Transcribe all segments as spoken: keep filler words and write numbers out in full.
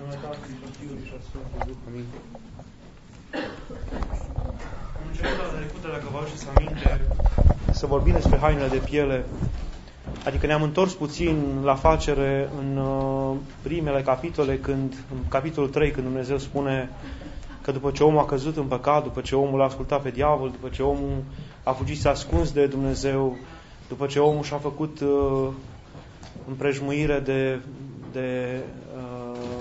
numele Tatălui și a Fiului și a Sfântului Duh. Amin. Am început data trecută, dacă vă aduceți aminte, să vorbim despre hainele de piele. Adică ne-am întors puțin la facere în uh, primele capitole, când, în capitolul trei, când Dumnezeu spune că după ce omul a căzut în păcat, după ce omul a ascultat pe diavol, după ce omul a fugit să ascuns de Dumnezeu, după ce omul și-a făcut uh, împrejmuire de, de uh,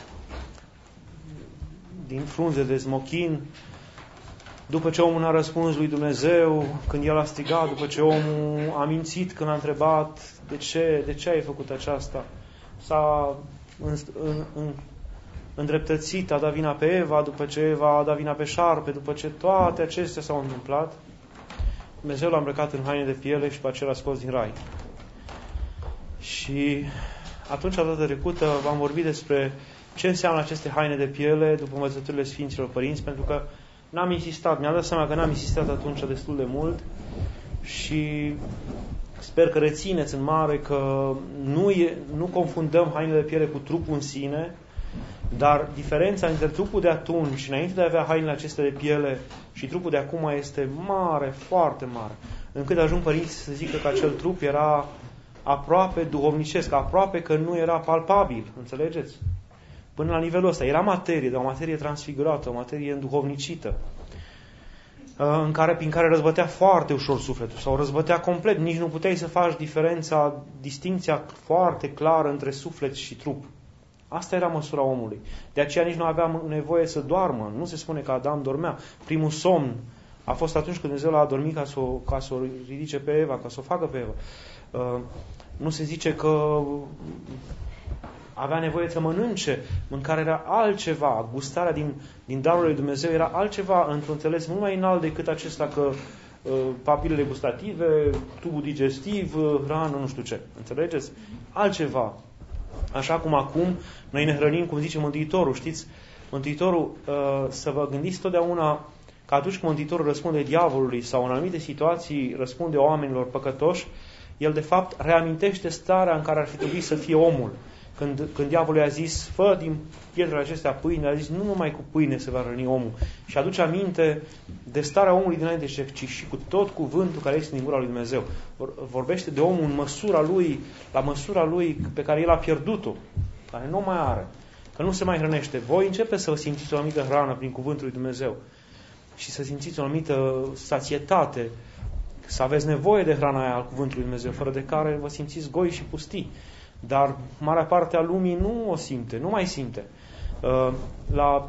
din frunze de smochin, după ce omul a răspuns lui Dumnezeu când el a strigat, după ce omul a mințit când a întrebat de ce, de ce ai făcut aceasta, s-a în, în, în, îndreptățit, a dat vina pe Eva, după ce Eva a dat vina pe șarpe, după ce toate acestea s-au întâmplat, Dumnezeu l-a îmbrăcat în haine de piele și pe aceea l-a scos din rai. Și atunci, data trecută, v-am vorbit despre ce înseamnă aceste haine de piele după învățăturile Sfinților Părinți, pentru că n-am insistat, mi-am dat seama că n-am insistat atunci destul de mult și sper că rețineți în mare că nu, e, nu confundăm hainele de piele cu trupul în sine, dar diferența între trupul de atunci, înainte de a avea hainele acestea de piele, și trupul de acum este mare, foarte mare, încât ajung părinții să zică că acel trup era aproape duhovnicesc, aproape că nu era palpabil, înțelegeți? Până la nivelul ăsta. Era materie, dar o materie transfigurată, o materie înduhovnicită, în care, prin care răzbătea foarte ușor sufletul, sau răzbătea complet, nici nu puteai să faci diferența, distinția foarte clară între suflet și trup. Asta era măsura omului. De aceea nici nu aveam nevoie să doarmă. Nu se spune că Adam dormea. Primul somn a fost atunci când Dumnezeu l-a adormit ca să o, ca să o ridice pe Eva, ca să o facă pe Eva. Uh, nu se zice că avea nevoie să mănânce. Mâncarea era altceva. Gustarea din, din darul lui Dumnezeu era altceva, într-un înțeles mult mai înalt decât acesta că uh, papilele gustative, tubul digestiv, uh, hrană, nu știu ce. Înțelegeți? Altceva. Așa cum acum noi ne hrănim, cum zice Mântuitorul, știți? Mântuitorul, uh, să vă gândiți totdeauna că atunci când Mântuitorul răspunde diavolului sau în anumite situații răspunde oamenilor păcătoși, el de fapt reamintește starea în care ar fi trebuit să fie omul. Când, când diavolul i-a zis, fă din pietrele acestea pâine, a zis, nu numai cu pâine se va hrăni omul. Și aduce aminte de starea omului dinainte, ci și cu tot cuvântul care este din gura lui Dumnezeu. Vorbește de omul în măsura lui, la măsura lui pe care el a pierdut-o, care nu mai are, că nu se mai hrănește. Voi începeți să vă simțiți o anumită hrană prin cuvântul lui Dumnezeu și să simțiți o anumită sațietate, să aveți nevoie de hrana aia al cuvântului lui Dumnezeu, fără de care vă simțiți goi și pustii. Dar marea parte a lumii nu o simte, nu mai simte. La,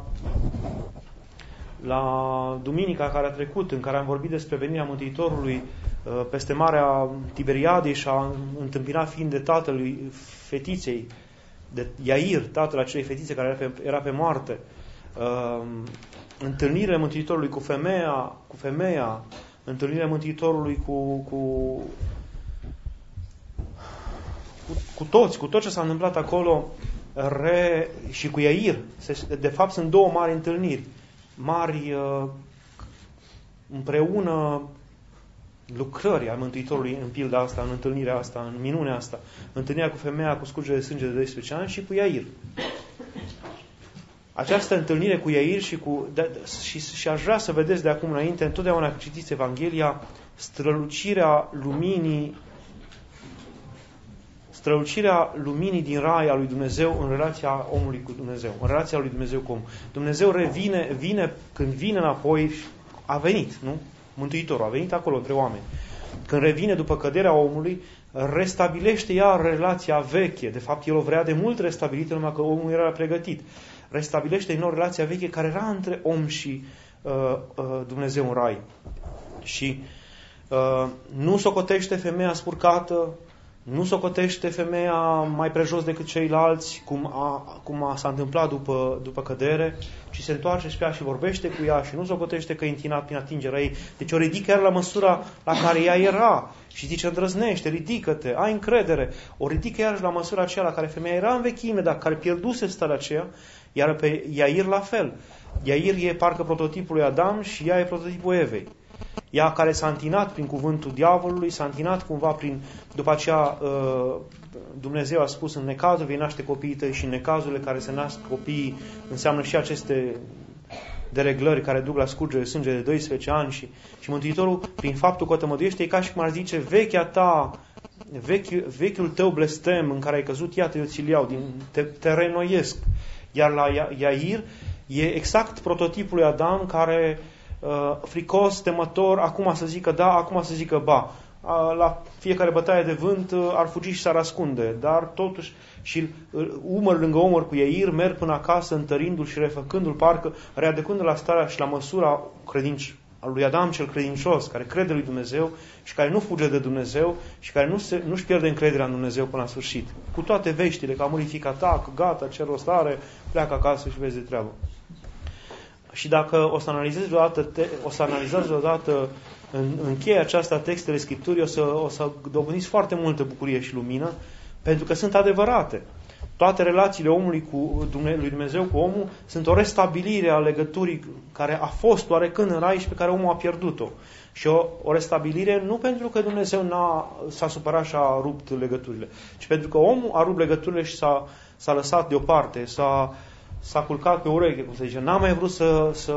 la duminica care a trecut, în care am vorbit despre venirea Mântuitorului peste Marea Tiberiadei și a întâmpinat fiind de tatălui fetiței, de Iair, tatăl acelei fetițe care era pe, era pe moarte, întâlnirea Mântuitorului cu femeia, cu femeia, întâlnirea Mântuitorului cu, cu Cu, cu toți, cu tot ce s-a întâmplat acolo re, și cu Iair. De fapt sunt două mari întâlniri. Mari uh, împreună lucrări a Mântuitorului în pilda asta, în întâlnirea asta, în minunea asta. Întâlnirea cu femeia cu scurgere de sânge de doisprezece ani și cu Iair. Această întâlnire cu Iair și, cu, de, și, și aș vrea să vedeți de acum înainte, întotdeauna când citiți Evanghelia, strălucirea luminii strălucirea luminii din rai a lui Dumnezeu în relația omului cu Dumnezeu, în relația lui Dumnezeu cu om. Dumnezeu revine, vine, când vine înapoi, a venit, nu? Mântuitorul a venit acolo între oameni. Când revine după căderea omului, restabilește iar relația veche. De fapt, el o vrea de mult restabilită, numai că omul era pregătit. Restabilește din nou relația veche care era între om și uh, uh, Dumnezeu în rai. Și uh, nu socotește femeia spurcată, nu socotește femeia mai prejos decât ceilalți, cum, a, cum a, s-a întâmplat după, după cădere, ci se întoarce spre ea și vorbește cu ea și nu socotește că e întinat prin atingerea ei. Deci o ridică chiar la măsura la care ea era și zice, îndrăznește, ridică-te, ai încredere. O ridică iarăși la măsura aceea la care femeia era în vechime, dar care pierduse starea aceea, iar pe Iair la fel. Iair e parcă prototipul lui Adam și ea e prototipul Evei. ea care s-a întinat prin cuvântul diavolului, s-a întinat cumva prin, după aceea Dumnezeu a spus în necazul vei naște copiii tăi și în necazurile care se nasc copiii înseamnă și aceste dereglări care duc la scurgere de sânge de doisprezece ani și, și Mântuitorul, prin faptul că o tămăduiește, e ca și cum ar zice, vechea ta, vechi, vechiul tău blestem în care ai căzut, iată, eu ți-l iau, din, te, te renoiesc. Iar la Iair e exact prototipul lui Adam care, uh, fricos, temător, acum să zică da, acum să zică ba. Uh, la fiecare bătaie de vânt uh, ar fugi și s-ar ascunde, dar totuși și uh, umăr lângă umăr cu Iair merg până acasă, întărindu-l și refăcându-l, parcă readucând la starea și la măsura credinci, al lui Adam cel credincios, care crede lui Dumnezeu și care nu fuge de Dumnezeu și care nu se, nu-și pierde încrederea în Dumnezeu până la sfârșit. Cu toate veștile, că a murit fiica ta, că gata, ce rost are, pleacă acasă și vezi de treabă. Și dacă o să analizezi vreodată, te, o să analizați vreodată în, în cheia aceasta textele Scripturii, o să, o să dobândiți foarte multă bucurie și lumină, pentru că sunt adevărate. Toate relațiile omului cu lui Dumnezeu cu omul sunt o restabilire a legăturii care a fost oarecând în rai și pe care omul a pierdut-o. Și o, o restabilire nu pentru că Dumnezeu n-a, s-a supărat și a rupt legăturile, ci pentru că omul a rupt legăturile și s-a, s-a lăsat deoparte, s-a, s-a culcat pe ureche, cum se zice. N-a mai vrut să, să,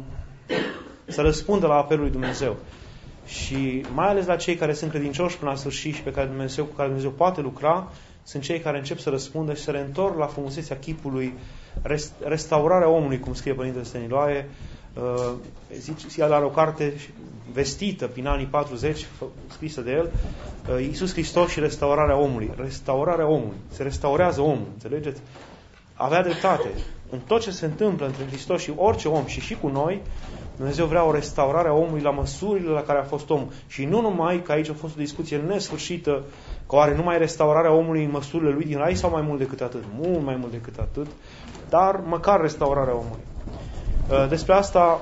să răspundă la apelul lui Dumnezeu. Și mai ales la cei care sunt credincioși până la sfârșit și pe care Dumnezeu, cu care Dumnezeu poate lucra, sunt cei care încep să răspundă și să reîntorc la frumusețea chipului, restaurarea omului, cum scrie Părintele Stăniloae. Uh, zice, el are o carte vestită prin anii patruzeci, scrisă de el, uh, Iisus Hristos și restaurarea omului. Restaurarea omului. Se restaurează omul, înțelegeți? Avea dreptate. În tot ce se întâmplă între Hristos și orice om și și cu noi, Dumnezeu vrea o restaurare a omului la măsurile la care a fost omul. Și nu numai, că aici a fost o discuție nesfârșită, că oare numai restaurarea omului în măsurile lui din rai sau mai mult decât atât? Mult mai mult decât atât, dar măcar restaurarea omului. Despre asta,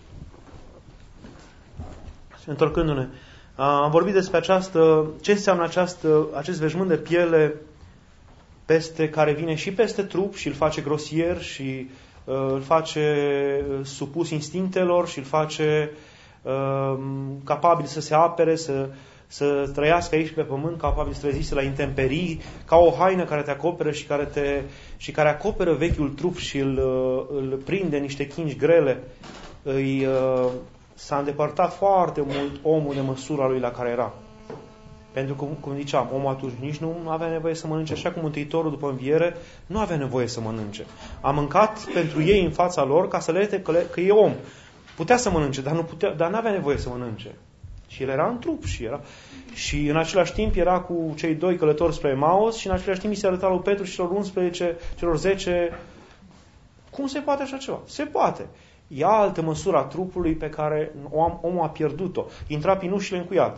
întorcându-ne, am vorbit despre această, ce înseamnă această, acest veșmânt de piele peste care vine și peste trup și îl face grosier și îl face supus instinctelor și îl face uh, capabil să se apere, să, să trăiască aici pe pământ, capabil să reziste la intemperii, ca o haină care te acoperă și care, te, și care acoperă vechiul trup și îl, îl prinde niște chingi grele. Îi, uh, s-a îndepărtat foarte mult omul de măsura lui la care era. Pentru că, cum ziceam, omul atunci nici nu avea nevoie să mănânce, așa cum Mântuitorul după înviere nu avea nevoie să mănânce. A mâncat pentru ei în fața lor ca să le arate că, că e om. Putea să mănânce, dar nu putea, dar n-avea nevoie să mănânce. Și el era în trup și era. Și în același timp era cu cei doi călători spre Emaus și în același timp îi se arăta lui Petru și celor unsprezece, celor zece. Cum se poate așa ceva? Se poate. E altă măsură a trupului pe care omul a pierdut-o. Intra prin ușile încuiate.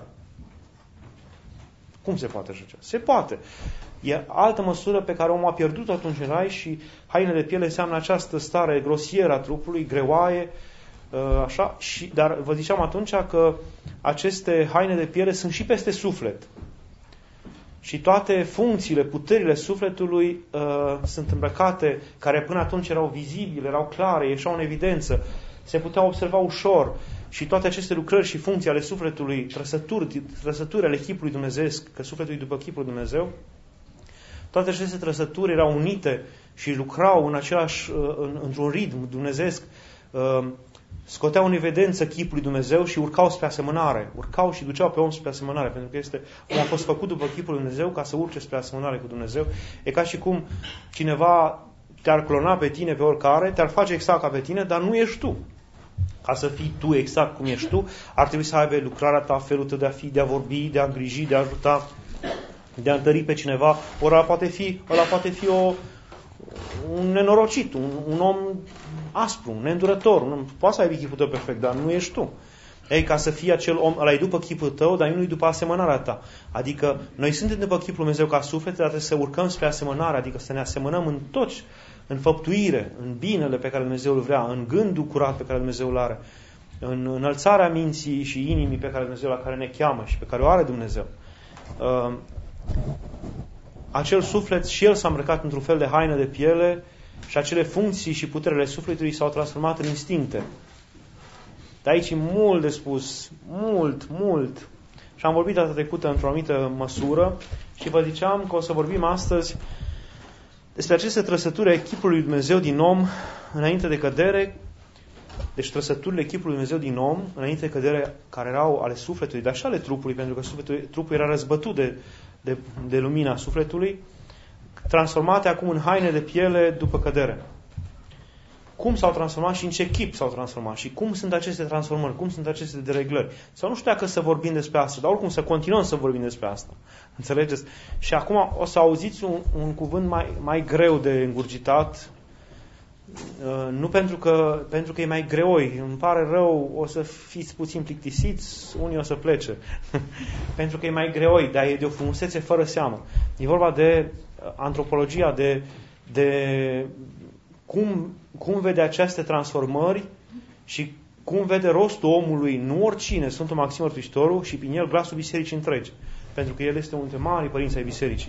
Cum se poate așa ceva? Se poate. E altă măsură pe care omul a pierdut atunci în rai și hainele de piele înseamnă această stare grosieră a trupului, greoaie, așa, și, dar vă ziceam atunci că aceste haine de piele sunt și peste suflet. Și toate funcțiile, puterile sufletului uh, sunt îmbrăcate, care până atunci erau vizibile, erau clare, ieșeau în evidență, se puteau observa ușor. Și toate aceste lucrări și funcții ale sufletului, trăsături, trăsături ale chipului dumnezeesc, că sufletul e după chipul Dumnezeu, toate aceste trăsături erau unite și lucrau în același, în, într-un ritm dumnezeesc, scoteau în evidență chipul lui Dumnezeu și urcau spre asemănare. Urcau și duceau pe om spre asemănare, pentru că este, omul a fost făcut după chipul lui Dumnezeu ca să urce spre asemănare cu Dumnezeu. E ca și cum cineva te-ar clona pe tine pe oricare, te-ar face exact ca pe tine, dar nu ești tu. Ca să fii tu exact cum ești tu, ar trebui să aibă lucrarea ta, felul tău de a fi, de a vorbi, de a îngriji, de a ajuta, de a întări pe cineva. Ori ăla poate fi, ăla poate fi o, un nenorocit, un, un om aspru, un neîndurător. Un, poate să ai chipul tău perfect, dar nu ești tu. Ei, ca să fii acel om, ăla e după chipul tău, dar nu e după asemănarea ta. Adică, noi suntem după chipul Lui Dumnezeu ca suflet, dar trebuie să urcăm spre asemănare, adică să ne asemănăm în toți, în făptuire, în binele pe care Dumnezeu îl vrea, în gândul curat pe care Dumnezeu îl are, în înălțarea minții și inimii pe care Dumnezeu la care ne cheamă și pe care o are Dumnezeu. Uh, acel suflet și el s-a îmbrăcat într-un fel de haină de piele și acele funcții și puterile sufletului s-au transformat în instincte. Dar aici e mult de spus, mult, mult. Și am vorbit data trecută într-o anumită măsură și vă ziceam că o să vorbim astăzi despre aceste trăsături a chipului lui Dumnezeu din om înainte de cădere. Deci trăsăturile chipului lui Dumnezeu din om înainte de cădere, care erau ale sufletului, dar și ale trupului, pentru că sufletul, trupul era răzbătut de, de, de lumina sufletului, transformate acum în haine de piele după cădere. Cum s-au transformat și în ce chip s-au transformat și cum sunt aceste transformări, cum sunt aceste dereglări. Sau nu știu dacă să vorbim despre asta, dar oricum să continuăm să vorbim despre asta. Înțelegeți? Și acum o să auziți un, un cuvânt mai, mai greu de îngurgitat, uh, nu pentru că, pentru că e mai greoi. Îmi pare rău, o să fiți puțin plictisiți, unii o să plece. Pentru că e mai greoi, dar e de o frumusețe fără seamă. E vorba de antropologia, de... de Cum, cum vede aceste transformări și cum vede rostul omului, nu oricine, Sfântul Maxim Mărturisitorul și prin el glasul bisericii întregi. Pentru că el este unul dintre marii părinți ai bisericii.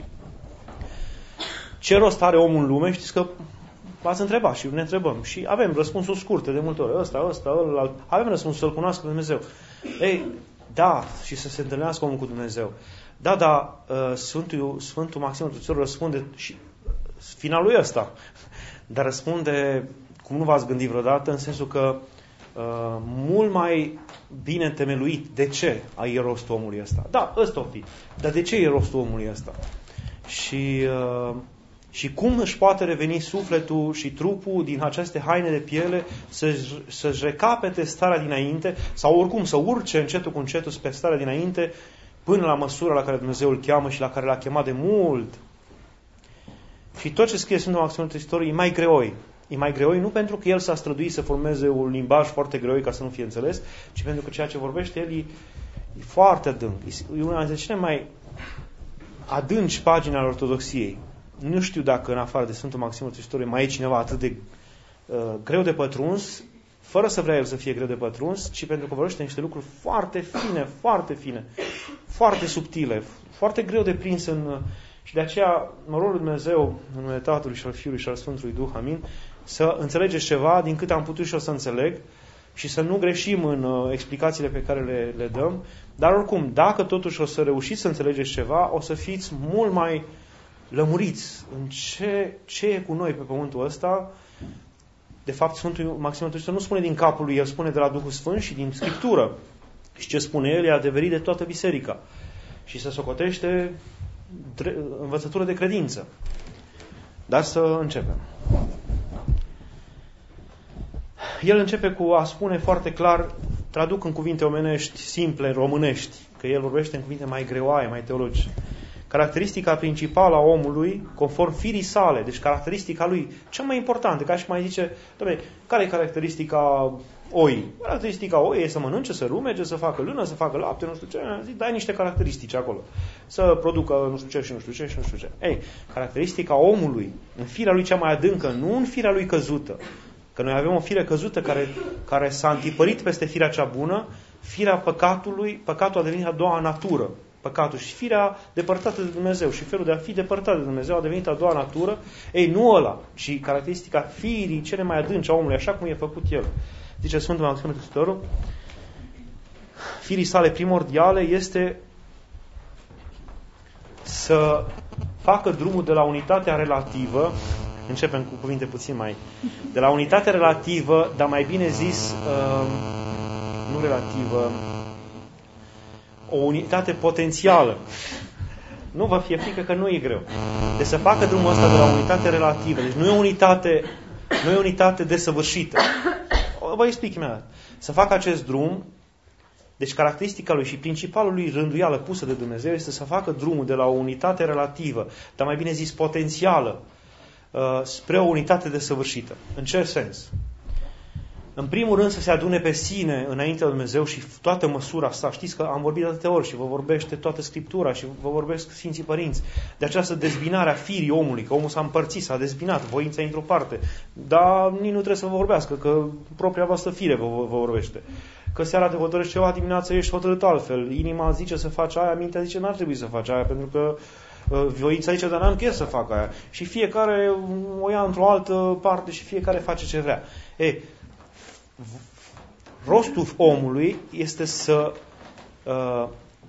Ce rost are omul în lume? Știți că v-ați întrebat și ne întrebăm. Și avem răspunsuri scurte de multe ori. Ăsta, ăsta, ălalt. Avem răspunsul să-L cunoască pe Dumnezeu. Ei, da, și să se întâlnească omul cu Dumnezeu. Da, da, Sfântul, Sfântul Maxim Mărturisitorul răspunde și finalul e ăsta. Dar răspunde, cum nu v-ați gândit vreodată, în sensul că uh, mult mai bine întemeluit. De ce e rostul omului ăsta? Da, ăsta o fi. Dar de ce e rostul omului ăsta? Și, uh, și cum își poate reveni sufletul și trupul din aceste haine de piele să-și, să-și recapete starea dinainte sau oricum să urce încetul cu încetul spre starea dinainte până la măsura la care Dumnezeu îl cheamă și la care l-a chemat de mult. Și tot ce scrie Sfântul Maxim Mărturisitorul e mai greoi. E mai greoi nu pentru că el s-a străduit să formeze un limbaj foarte greoi ca să nu fie înțeles, ci pentru că ceea ce vorbește el e, e foarte adânc. E una dintre cele mai adânci pagini ale ortodoxiei. Nu știu dacă în afară de Sfântul Maxim Mărturisitorul mai e cineva atât de uh, greu de pătruns, fără să vrea el să fie greu de pătruns, ci pentru că vorbește niște lucruri foarte fine, foarte fine, foarte subtile, foarte greu de prins în... Și de aceea mă rog lui Dumnezeu, în numele Tatălui și al Fiului și al Sfântului Duh, amin, să înțelegeți ceva din câte am putut și o să înțeleg și să nu greșim în uh, explicațiile pe care le, le dăm, dar oricum, dacă totuși o să reușiți să înțelegeți ceva, o să fiți mult mai lămuriți în ce, ce e cu noi pe pământul ăsta. De fapt, Sfântul Maxim Mărturisitorul nu spune din capul lui, el spune de la Duhul Sfânt și din Scriptură. Și ce spune el e adeverit de toată biserica. Și se socotește învățătură de credință. Dar să începem. El începe cu a spune foarte clar, traduc în cuvinte omenești, simple, românești, că el vorbește în cuvinte mai greoaie, mai teologice. Caracteristica principală a omului, conform firii sale, deci caracteristica lui, cea mai importantă, ca și mai zice, doamne, care e caracteristica oi? Caracteristica oi e să mănânce, să rumege, să facă lână, să facă lapte, nu știu ce, zic, dai niște caracteristici acolo. Să producă nu știu ce și nu știu ce și nu știu ce. Ei, caracteristica omului, în firea lui cea mai adâncă, nu în firea lui căzută, că noi avem o fire căzută care, care s-a întipărit peste firea cea bună, firea păcatului, păcatul a devenit a doua natură. Păcatul și firea depărtată de Dumnezeu și felul de a fi depărtat de Dumnezeu a devenit a doua natură. Ei, nu ăla, ci caracteristica firii cele mai adânci a omului, așa cum e făcut el. Zice Sfântul Maxim Mărturisitorul, firii sale primordiale este să facă drumul de la unitatea relativă, începem cu cuvinte puțin mai, de la unitatea relativă, dar mai bine zis, uh, nu relativă, o unitate potențială. Nu vă fie frică că nu e greu. Deci să facă drumul ăsta de la unitate relativă. Deci nu e o unitate, nu e o unitate desăvârșită. Vă explic imediat. Să facă acest drum, deci caracteristica lui și principalul lui rânduială pusă de Dumnezeu este să facă drumul de la o unitate relativă, dar mai bine zis potențială, spre o unitate desăvârșită. În ce sens? În primul rând să se adune pe sine înaintea lui Dumnezeu și toată măsura asta. Știți că am vorbit de atâtea ori și vă vorbește toată Scriptura și vă vorbesc Sfinții Părinți de această dezbinare a firii omului, că omul s-a împărțit, s-a dezbinat, voința într-o parte. Dar nici nu trebuie să vă vorbească, că propria voastră fire vă, vă vorbește. Că seara te hotărăști ceva, dimineața ești hotărât altfel. Inima zice să faci aia, mintea zice n-ar trebui să faci aia, pentru că voința zice, dar n-am chef să fac aia. Și fiecare o ia într-o altă parte și fiecare face ce vrea. Ei, rostul omului este să uh,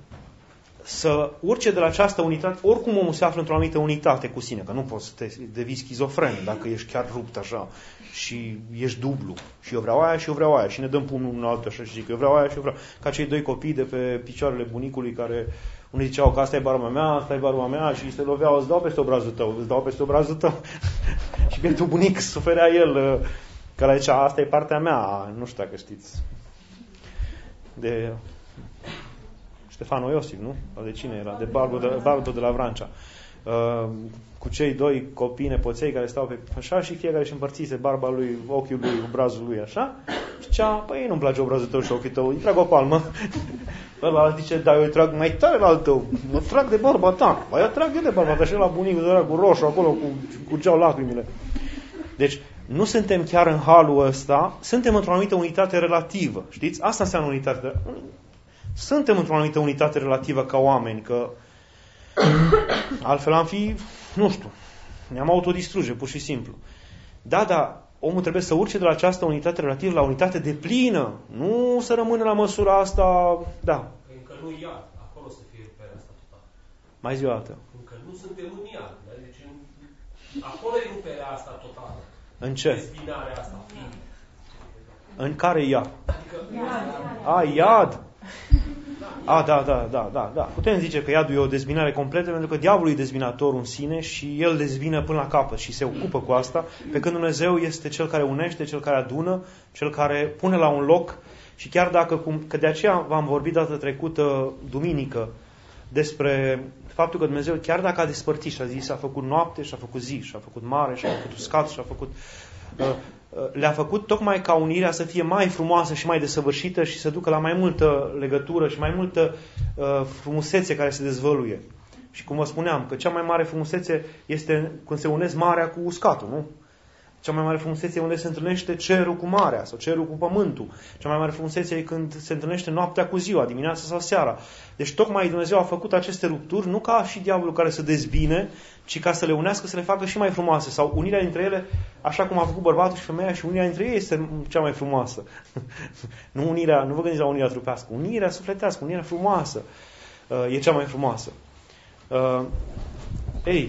să urce de la această unitate, oricum omul se află într-o anumită unitate cu sine, că nu poți să te devii schizofren dacă ești chiar rupt așa și ești dublu. Și eu vreau aia și eu vreau aia și ne dăm pumnul unul altul așa și zic, eu vreau aia și eu vreau. Ca cei doi copii de pe picioarele bunicului care unii ziceau că asta e barba mea, asta e barba mea și se loveau, îți dau peste obrazul tău, îți dau peste obrazul tău. Și bietul bunic suferea el, care zicea, asta e partea mea, nu știu dacă știți. De Ștefano Iosif, nu? De cine era? De Barbu de, Barbu de la Vrancea. Uh, cu cei doi copii nepoței care stau pe așa și fiecare își împărțise barba lui, ochiul lui, obrazul lui, așa. Și zicea, păi nu-mi place obrazul tău și ochiul tău, îi trag o palmă. Ăla zice, da, eu îi trag mai tare la al tău, mă trag de barba ta. Păi eu trag eu de barba ta și la bunicul era cu roșu acolo, cu curgeau lacrimile. Deci, nu suntem chiar în halul ăsta, suntem într-o anumită unitate relativă. Știți? Asta înseamnă unitate. Suntem într-o anumită unitate relativă ca oameni, că altfel am fi, nu știu, ne-am autodistruge, pur și simplu. Da, da, omul trebuie să urce de la această unitate relativă la unitate deplină, nu să rămână la măsura asta, da. Încă nu iad, acolo să fie ruperea asta totală. Mai zi o dată. Încă nu suntem în iad, deci în... acolo e ruperea asta totală. În ce? Dezbinarea asta. În care iad? Adică... A, iad! A, da, da, da, da, da. Putem zice că iadul e o dezbinare completă, pentru că diavolul e dezbinator în sine și el dezbină până la capăt și se ocupă cu asta, pe când Dumnezeu este cel care unește, cel care adună, cel care pune la un loc și chiar dacă, cum, că de aceea v-am vorbit data trecută, duminică, despre faptul că Dumnezeu, chiar dacă a despărțit și a zis, a făcut noapte și a făcut zi, și a făcut mare, și a făcut uscat, și a făcut... Uh, le-a făcut tocmai ca unirea să fie mai frumoasă și mai desăvârșită și să ducă la mai multă legătură și mai multă uh, frumusețe care se dezvăluie. Și cum vă spuneam, că cea mai mare frumusețe este când se unesc marea cu uscatul, nu? Cea mai mare frumusețe e unde se întâlnește cerul cu marea sau cerul cu pământul. Cea mai mare frumusețe e când se întâlnește noaptea cu ziua, dimineața sau seara. Deci tocmai Dumnezeu a făcut aceste rupturi, nu ca și diavolul care să dezbine, ci ca să le unească, să le facă și mai frumoase. Sau unirea dintre ele, așa cum a făcut bărbatul și femeia, și unirea dintre ei este cea mai frumoasă. nu, unirea, nu vă gândiți la unirea trupească. Unirea sufletească, unirea frumoasă uh, e cea mai frumoasă. Uh, ei,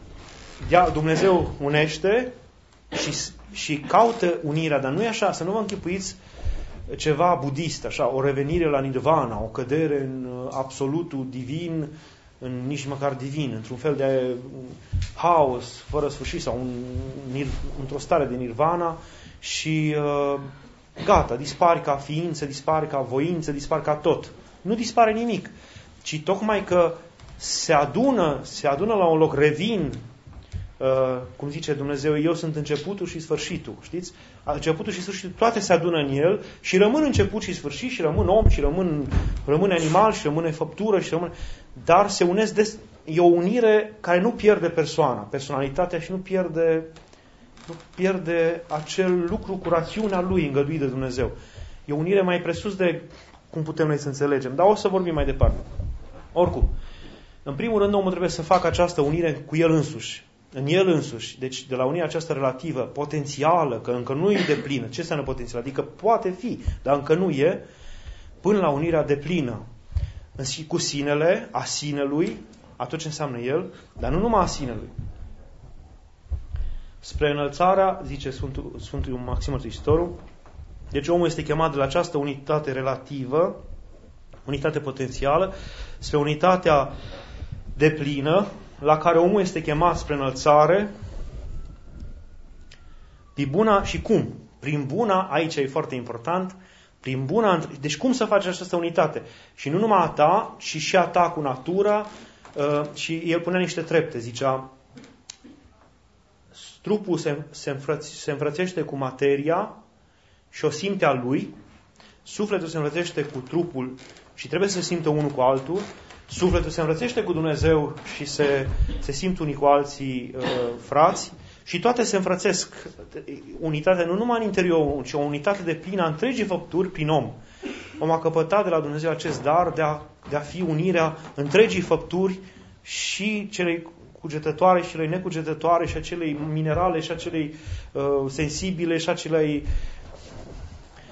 Dumnezeu unește și, și caută unirea, dar nu e așa, să nu vă închipuiți ceva budist, așa, o revenire la nirvana, o cădere în absolutul divin, în nici măcar divin, într-un fel de haos fără sfârșit sau un, într-o stare de nirvana și uh, gata, dispari ca ființă, dispari ca voință, dispari ca tot. Nu dispare nimic, ci tocmai că se adună, se adună la un loc, revin. Uh, cum zice Dumnezeu, eu sunt începutul și sfârșitul, știți? Începutul și sfârșitul, toate se adună în el și rămân început și sfârșit și rămân om și rămân, rămâne animal și rămâne făptură și rămâne... Dar se unesc, des... e o unire care nu pierde persoana, personalitatea și nu pierde, nu pierde acel lucru cu rațiunea lui îngăduit de Dumnezeu. E o unire mai presus de cum putem noi să înțelegem, dar o să vorbim mai departe. Oricum, în primul rând omul trebuie să facă această unire cu el însuși. În el însuși, deci de la unirea aceasta relativă, potențială, că încă nu e deplină. Ce înseamnă potențial? Adică poate fi, dar încă nu e, până la unirea deplină cu sinele, a sinelui, a tot ce înseamnă el, dar nu numai a sinelui. Spre înălțarea, zice Sfântul, Sfântul Maxim Mărturisitorul, deci omul este chemat de la această unitate relativă, unitate potențială, spre unitatea deplină, la care omul este chemat spre înălțare, prin buna și cum? Prin buna, aici e foarte important, prin buna, deci cum să faci această unitate? Și nu numai a ta, ci și a ta cu natura, și el punea niște trepte, zicea, trupul se, se, înfrăț, se înfrățește cu materia și o simte a lui, sufletul se înfrățește cu trupul și trebuie să se simtă unul cu altul, sufletul se înfrățește cu Dumnezeu și se, se simt unii cu alții uh, frați și toate se înfrățesc. Unitatea nu numai în interior, ci o unitate de plină a întregii făpturi prin om. Om a căpătat de la Dumnezeu acest dar de a, de a fi unirea întregii făpturi și celei cugetătoare și celei necugetătoare și a celei minerale și a celei uh, sensibile și a celei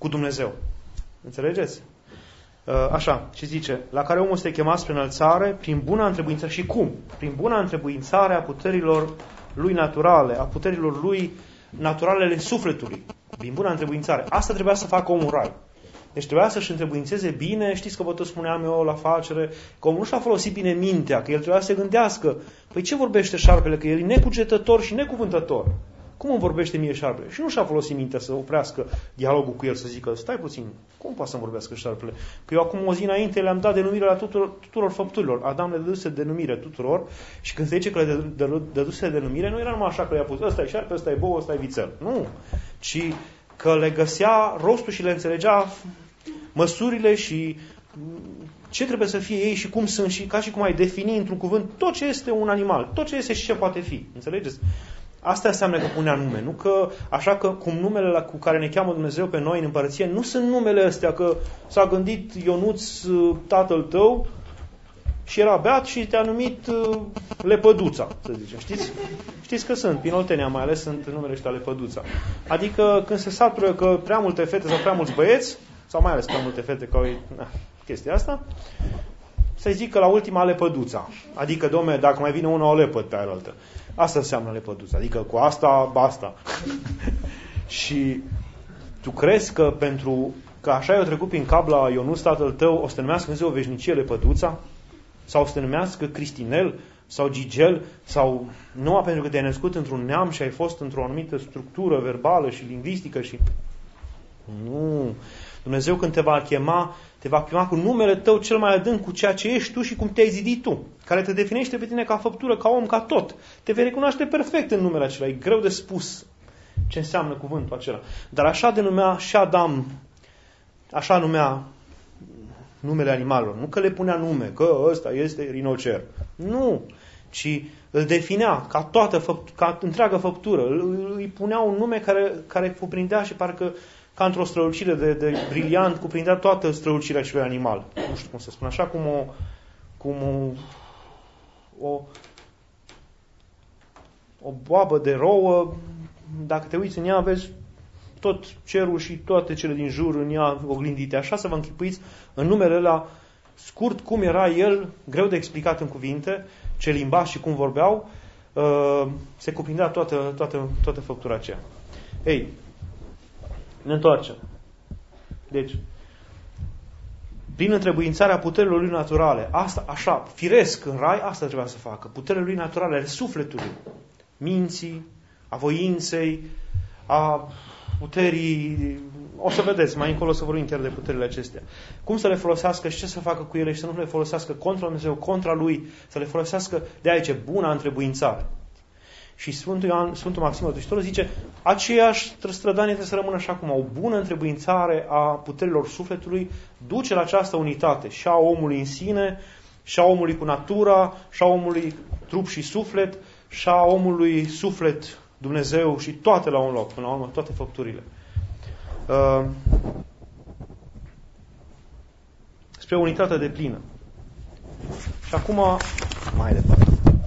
cu Dumnezeu. Înțelegeți? Așa, și zice, la care omul este chemat spre înălțare prin buna întrebuințare. Și cum? Prin buna întrebuințare a puterilor lui naturale, a puterilor lui naturalele sufletului. Prin buna întrebuințare. Asta trebuia să facă omul rai. Deci trebuia să-și întrebuințeze bine. Știți că vă tot spuneam eu la afacere, că omul nu și-a folosit bine mintea, că el trebuia să se gândească, păi ce vorbește șarpele? Că el e necugetător și necuvântător. Cum îmi vorbește mie șarpele? Și nu și-a folosit mintea să oprească dialogul cu el, să zică, stai puțin, cum poate să-mi vorbească șarpele? Că eu acum o zi înainte le-am dat denumire la tuturor, tuturor făpturilor. Adam le dăduse denumire tuturor și când se zice că le dăduse denumire, nu era numai așa că le-a pus, ăsta e șarpe, ăsta e bou, ăsta e vițel. Nu. Ci că le găsea rostul și le înțelegea măsurile și ce trebuie să fie ei și cum sunt și ca și cum ai defini într-un cuvânt tot ce este un animal, tot ce este și ce poate fi. Înțelegeți? Asta înseamnă că punea nume. Nu că, așa că cum numele la, cu care ne cheamă Dumnezeu pe noi în împărăție, nu sunt numele astea că s-a gândit Ionuț, tatăl tău, și era beat și te-a numit uh, Lepăduța, să zicem. Știți? Știți că sunt, prin Oltenia mai ales sunt numele ăștia Lepăduța. Adică când se satură că prea multe fete sau prea mulți băieți, sau mai ales prea multe fete, că au na, chestia asta, să-i zic că la ultima Lepăduța. Adică, dom'le, dacă mai vine una, o lepăd pe aia. Asta înseamnă Lepăduța. Adică cu asta, basta. Și tu crezi că pentru că așa i-a trecut prin cap la Ionuț, tatăl tău, o să te numească Dumnezeu o veșnicie Lepăduța? Sau o să te numească Cristinel? Sau Gigel? Sau numai pentru că te-ai născut într-un neam și ai fost într-o anumită structură verbală și lingvistică și... Nu. Dumnezeu când te va chema, te va chema cu numele tău cel mai adânc, cu ceea ce ești tu și cum te-ai zidit tu, care te definește pe tine ca făptură, ca om, ca tot. Te vei recunoaște perfect în numele acela. E greu de spus ce înseamnă cuvântul acela. Dar așa denumea și Adam, așa numea numele animalelor. Nu că le punea nume, că ăsta este rinocer. Nu. Ci îl definea ca toată, făpt, ca întreagă făptură. Îi punea un nume care, care cuprindea și parcă ca într-o strălucire de, de briliant, cuprindea toată strălucirea acelui animal. Nu știu cum să spun. Așa cum o, cum o, o, o boabă de rouă, dacă te uiți în ea, vezi tot cerul și toate cele din jur în ea oglindite. Așa să vă închipuiți în numele ăla scurt cum era el, greu de explicat în cuvinte, ce limba și cum vorbeau, uh, se cuprindea toată, toată, toată făptura aceea. Ei, ne întoarcem. Deci, prin întrebuințarea puterilor lui naturale, asta, așa, firesc în rai, asta trebuia să facă. Puterile lui naturale, ale sufletului, minții, a voinței, a puterii, o să vedeți, mai încolo să vorbim chiar de puterile acestea. Cum să le folosească și ce să facă cu ele și să nu le folosească contra Dumnezeu, contra Lui, să le folosească de aici, buna întrebuințare. Și Sfântul, Ioan, Sfântul Maxim Mărturisitorul zice, aceeași strădanie trebuie să rămână așa cum o bună întrebuințare a puterilor sufletului duce la această unitate și a omului în sine, și a omului cu natura, și a omului trup și suflet, și a omului suflet, Dumnezeu și toate la un loc, până la urmă, toate făpturile. Uh, spre unitate de plină. Și acum, mai departe.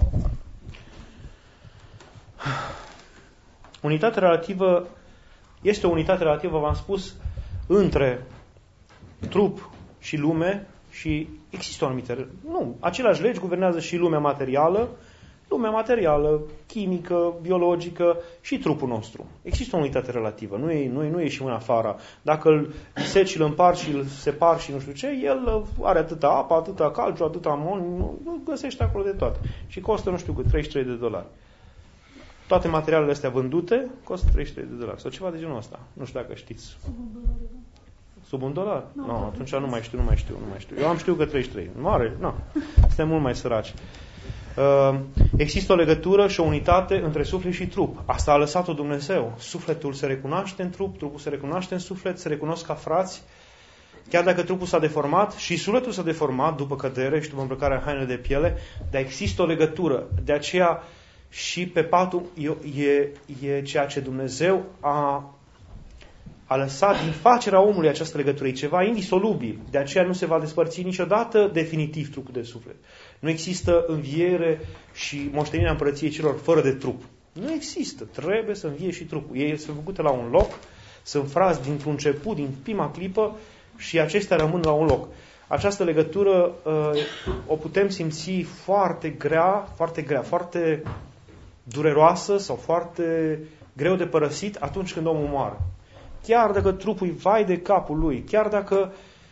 Unitatea relativă este o unitate relativă, v-am spus, între trup și lume și există o anumită... Nu, aceleași legi guvernează și lumea materială, lumea materială, chimică, biologică și trupul nostru. Există o unitate relativă, nu e, nu e, nu e și în afara. Dacă îl seci și îl împar și îl separ și nu știu ce, el are atâta apă, atâta calciu, atâta amon, găsește acolo de toate. Și costă, nu știu cât, treizeci și trei de dolari. Toate materialele astea vândute costă treizeci și trei de dolari. Sau ceva de genul ăsta. Nu știu dacă știți. Sub un dolar? Nu, no, atunci nu mai știu, nu mai știu, nu mai știu. Eu am știut că treizeci și trei. Mare? Nu. Suntem mult mai săraci. Uh, există o legătură și o unitate între suflet și trup. Asta a lăsat-o Dumnezeu. Sufletul se recunoaște în trup, trupul se recunoaște în suflet, se recunosc ca frați. Chiar dacă trupul s-a deformat și sufletul s-a deformat după cădere și după îmbrăcarea hainelor de piele, dar există o legătură. De aceea și pe patul e, e ceea ce Dumnezeu a, a lăsat din facerea omului această legătură. E ceva indisolubil. De aceea nu se va despărți niciodată definitiv trupul de suflet. Nu există înviere și moștenirea împărăției celor fără de trup. Nu există. Trebuie să învie și trupul. Ei sunt făcute la un loc, sunt frați dintr-un început, din prima clipă, și acestea rămân la un loc. Această legătură uh, o putem simți foarte grea, foarte grea, foarte dureroasă sau foarte greu de părăsit atunci când omul moare. Chiar dacă trupul vai de capul lui, chiar dacă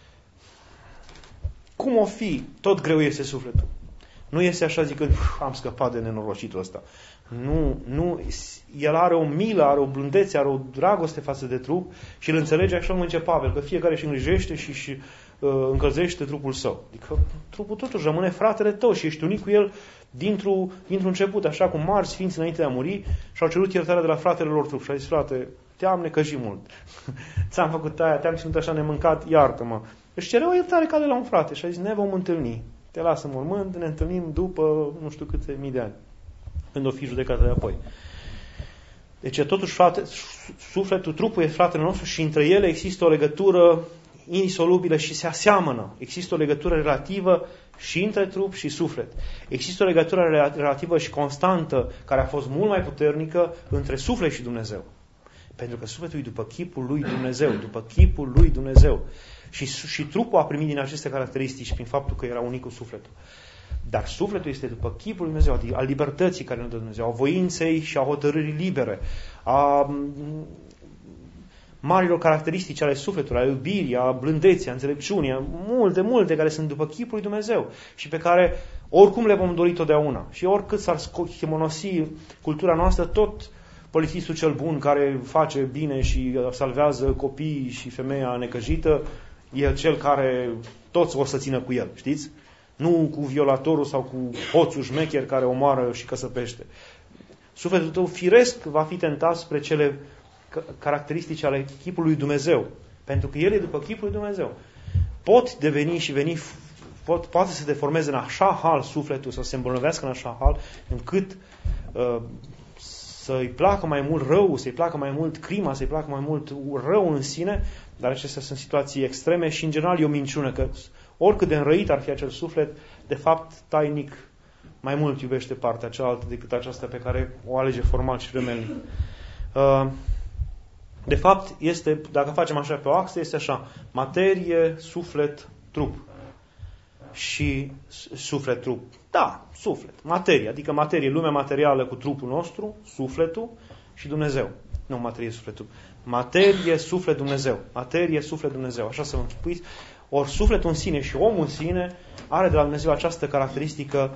cum o fi, tot greu este sufletul. Nu este așa zicând, am scăpat de nenorocitul ăsta. Nu, nu, el are o milă, are o blândețe, are o dragoste față de trup și îl înțelege așa cum zice Pavel, că fiecare își îngrijește și își uh, încălzește trupul său. Adică trupul totuși rămâne fratele tău și ești unit cu el dintr-un, dintr-un început, așa cum mari sfinți înainte de a muri și-au cerut iertarea de la fratele lor trup. Și a zis, frate, te-am necăjit mult. Ți-am făcut aia, te-am ținut așa nemâncat, iartă-mă. Își cere o iertare ca de la un frate și a zis, ne vom întâlni. Te las în mormânt, ne întâlnim după nu știu câte mii de ani, când o fi judecată de apoi. Deci totuși frate, sufletul, trupul e fratele nostru și între ele există o legătură indisolubilă și se aseamănă. Există o legătură relativă și între trup și suflet. Există o legătură relativă și constantă care a fost mult mai puternică între suflet și Dumnezeu. Pentru că sufletul e după chipul lui Dumnezeu, după chipul lui Dumnezeu. Și, și trupul a primit din aceste caracteristici prin faptul că era unit cu sufletul. Dar sufletul este după chipul lui Dumnezeu, adică a libertății care ne dă Dumnezeu, a voinței și a hotărârii libere, a marilor caracteristici ale sufletului, a iubirii, a blândeții, a înțelepciunii, a multe, multe care sunt după chipul lui Dumnezeu și pe care oricum le vom dori totdeauna. Și oricât s-ar schimonosi cultura noastră, tot polițistul cel bun care face bine și salvează copiii și femeia necăjită, e cel care toți o să țină cu el, știți? Nu cu violatorul sau cu hoțul șmecher care omoară și căsăpește. Sufletul tău firesc va fi tentat spre cele caracteristici ale chipului lui Dumnezeu. Pentru că el e după chipul lui Dumnezeu. Pot deveni și veni, pot, poate să se deformeze în așa hal sufletul, să se îmbolnăvească în așa hal, încât uh, să-i placă mai mult rău, să-i placă mai mult crima, să-i placă mai mult rău în sine, dar acestea sunt situații extreme și în general e o minciună că oricât de înrăit ar fi acel suflet, de fapt, tainic, mai mult iubește partea cealaltă decât aceasta pe care o alege formal și vremelnic. De fapt, este, dacă facem așa pe o axă, este așa, materie, suflet, trup. Și suflet, trup. Da, suflet, materie, adică materie, lumea materială cu trupul nostru, sufletul și Dumnezeu. Nu materie, suflet, trup. Materie, suflet, Dumnezeu. Materie, suflet, Dumnezeu. Așa să vă închipuiți. Ori sufletul în sine și omul în sine are de la Dumnezeu această caracteristică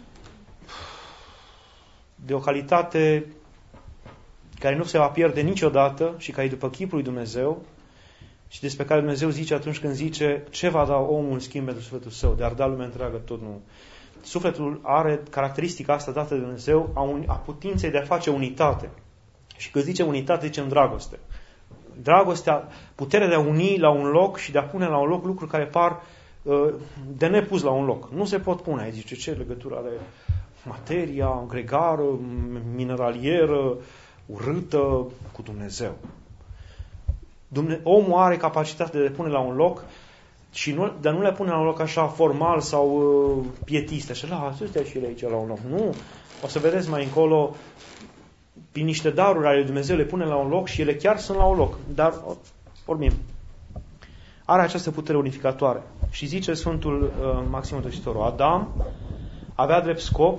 de o calitate care nu se va pierde niciodată și care e după chipul lui Dumnezeu și despre care Dumnezeu zice atunci când zice ce va da omul în schimb pentru sufletul său, de ar da lumea întreagă tot nu. Sufletul are caracteristica asta dată de Dumnezeu a, un, a putinței de a face unitate. Și când zice unitate, zicem dragoste. Dragostea, puterea de a uni la un loc și de a pune la un loc lucruri care par uh, de nepus la un loc. Nu se pot pune. Aici zice, ce legătură are materia, gregară, mineralieră, urâtă cu Dumnezeu. Dumne- omul are capacitatea de a pune la un loc, și nu, dar nu le pune la un loc așa formal sau uh, pietist. Așa, la, astea și ele aici la un loc. Nu. O să vedeți mai încolo, prin niște daruri ale Dumnezeu le pune la un loc și ele chiar sunt la un loc. Dar, vorbim, are această putere unificatoare. Și zice Sfântul uh, Maxim Mărturisitorul, Adam avea drept scop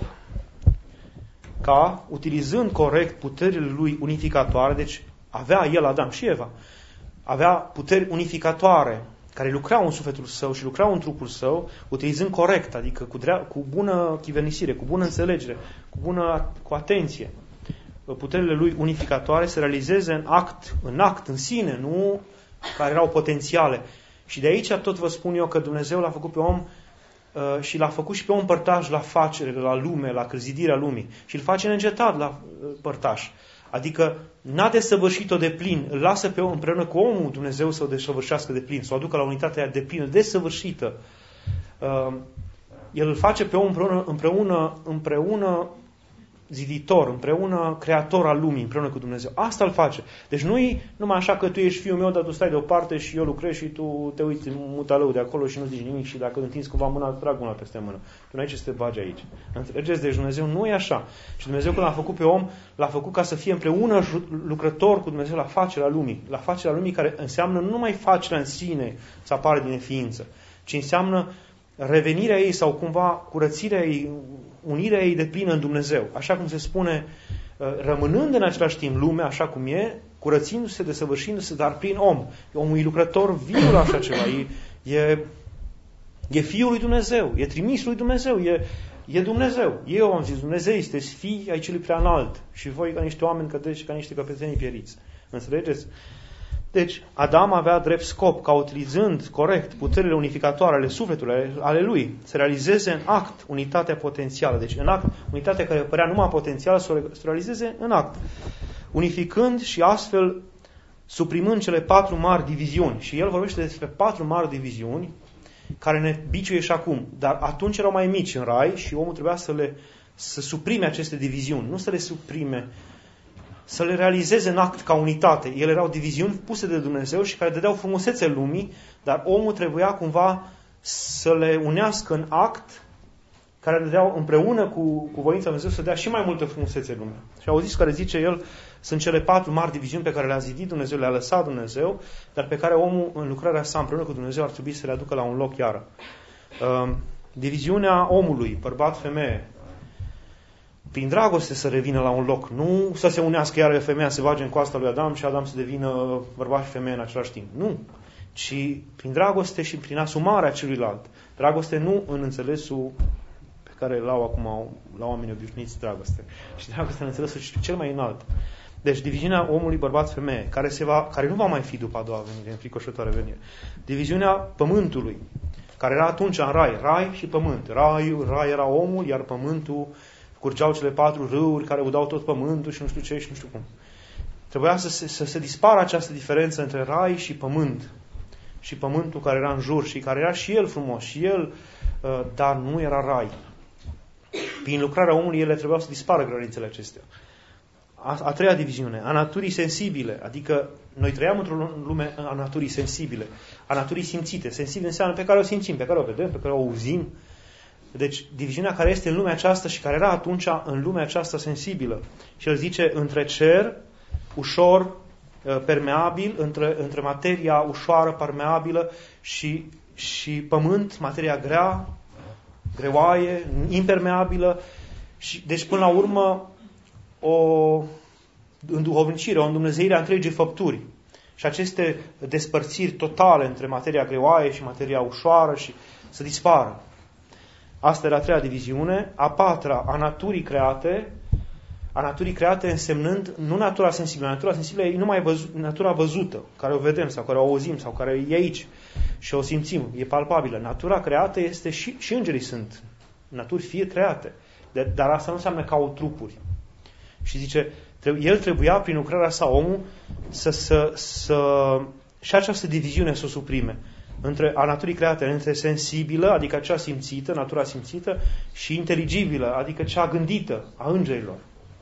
ca, utilizând corect puterile lui unificatoare, deci avea el, Adam și Eva, avea puteri unificatoare care lucrau în sufletul său și lucrau în trupul său, utilizând corect, adică cu, drea- cu bună chivernisire, cu bună înțelegere, cu bună cu atenție. Puterile lui unificatoare se realizeze în act, în act în sine, nu care erau potențiale. Și de aici tot vă spun eu că Dumnezeu l-a făcut pe om uh, și l-a făcut și pe om părtaș la facere, la lume, la cârzidirea lumii. Și îl face neîncetat la uh, părtaș. Adică n-a desăvârșit-o de plin, îl lasă pe om împreună cu omul Dumnezeu să o desăvârșească de plin, să o aducă la unitatea aia de plină, desăvârșită. Uh, el îl face pe om împreună, împreună, împreună ziditor, împreună creator al lumii, împreună cu Dumnezeu. Asta îl face. Deci nu e numai așa că tu ești fiul meu, dar tu stai deoparte și eu lucrez și tu te uiți în mutalău de acolo și nu zici nimic și dacă întinzi cumva mâna, trag una peste mână. Tu nu ai ce să te bagi aici. Înțelegeți? Deci Dumnezeu nu e așa. Și Dumnezeu când l-a făcut pe om, l-a făcut ca să fie împreună lucrător cu Dumnezeu la facerea lumii. La facerea lumii care înseamnă nu numai facerea în sine să apară din neființă, ci înseamnă revenirea ei sau cumva curățirea ei, unirea ei de plină în Dumnezeu. Așa cum se spune, rămânând în același timp lumea așa cum e, curățindu-se, desăvârșindu-se, dar prin om. Omul e lucrător viu la așa ceva. E, e, e Fiul lui Dumnezeu, e trimis lui Dumnezeu, e, e Dumnezeu. Eu am zis, Dumnezeu este fii ai celui prea înalt și voi ca niște oameni cădeți și ca niște căpetenii pieriți. Înțelegeți? Deci, Adam avea drept scop ca utilizând corect puterile unificatoare ale sufletului, ale lui, să realizeze în act unitatea potențială. Deci, în act, unitatea care părea numai potențială, să o realizeze în act. Unificând și astfel suprimând cele patru mari diviziuni. Și el vorbește despre patru mari diviziuni care ne biciuie și acum. Dar atunci erau mai mici în rai și omul trebuia să le să suprime aceste diviziuni. Nu să le suprime, să le realizeze în act ca unitate. Ele erau diviziuni puse de Dumnezeu și care dădeau frumusețe lumii, dar omul trebuia cumva să le unească în act, care dădeau împreună cu, cu voința Dumnezeu să dea și mai multă frumusețe lumea. Și auziți care zice el, sunt cele patru mari diviziuni pe care le-a zidit Dumnezeu, le-a lăsat Dumnezeu, dar pe care omul în lucrarea sa împreună cu Dumnezeu ar trebui să le aducă la un loc iară. Uh, diviziunea omului, bărbat-femeie, prin dragoste să revină la un loc, nu să se unească iar femeia să se bage în coasta lui Adam și Adam să devină bărbat și femeie în același timp. Nu. Ci prin dragoste și prin asumarea celuilalt. Dragoste nu în înțelesul pe care l-au acum la oamenii obișnuiți dragoste. Și dragoste în înțelesul cel mai înalt. Deci diviziunea omului bărbat-femeie, care, se va, care nu va mai fi după a doua venire, în fricoșătoare venire. Diviziunea pământului, care era atunci în rai, rai și pământ. Rai, rai era omul, iar pământul curgeau cele patru râuri care udau tot pământul și nu știu ce și nu știu cum. Trebuia să se, să se dispară această diferență între rai și pământ. Și pământul care era în jur și care era și el frumos, și el, dar nu era rai. Prin lucrarea omului ele trebuiau să dispară granițele acestea. A, a treia diviziune, a naturii sensibile, adică noi trăiam într-o lume a naturii sensibile, a naturii simțite. Sensibile înseamnă pe care o simțim, pe care o vedem, pe care o auzim. Deci, diviziunea care este în lumea aceasta și care era atunci în lumea aceasta sensibilă. Și el zice, între cer, ușor, permeabil, între, între materia ușoară, permeabilă și, și pământ, materia grea, greoaie, impermeabilă. Și, deci, până la urmă, o înduhovnicire, o îndumnezeire a întregii făpturi. Și aceste despărțiri totale între materia greoaie și materia ușoară și să dispară. Asta era a treia diviziune. A patra, a naturii create. A naturii create însemnând nu natura sensibilă. Natura sensibilă e numai văzut, natura văzută, care o vedem sau care o auzim sau care e aici și o simțim, e palpabilă. Natura creată este și, și îngerii sunt naturi fie create. De, dar asta nu înseamnă că au trupuri. Și zice, el trebuia prin lucrarea sa, omul, să, să, să și această diviziune să o suprime. Între a naturii create, între sensibilă, adică cea simțită, natura simțită, și inteligibilă, adică cea gândită, a îngerilor.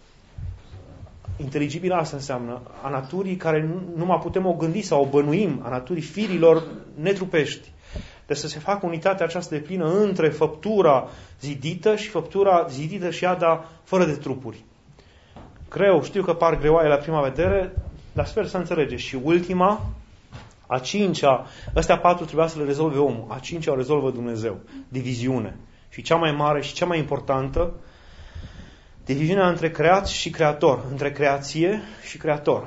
Inteligibilă asta înseamnă a naturii care nu numai putem o gândi sau o bănuim, a naturii firilor netrupești. Deci să se facă unitatea aceasta de plină între făptura zidită și făptura zidită și ea, dar fără de trupuri. Greu, știu că par greoaie la prima vedere, dar sper să înțelegeți. Și ultima, a cincea, astea patru trebuia să le rezolve omul. A cincea o rezolvă Dumnezeu. Diviziune. Și cea mai mare și cea mai importantă, diviziunea între creat și creator. Între creație și creator.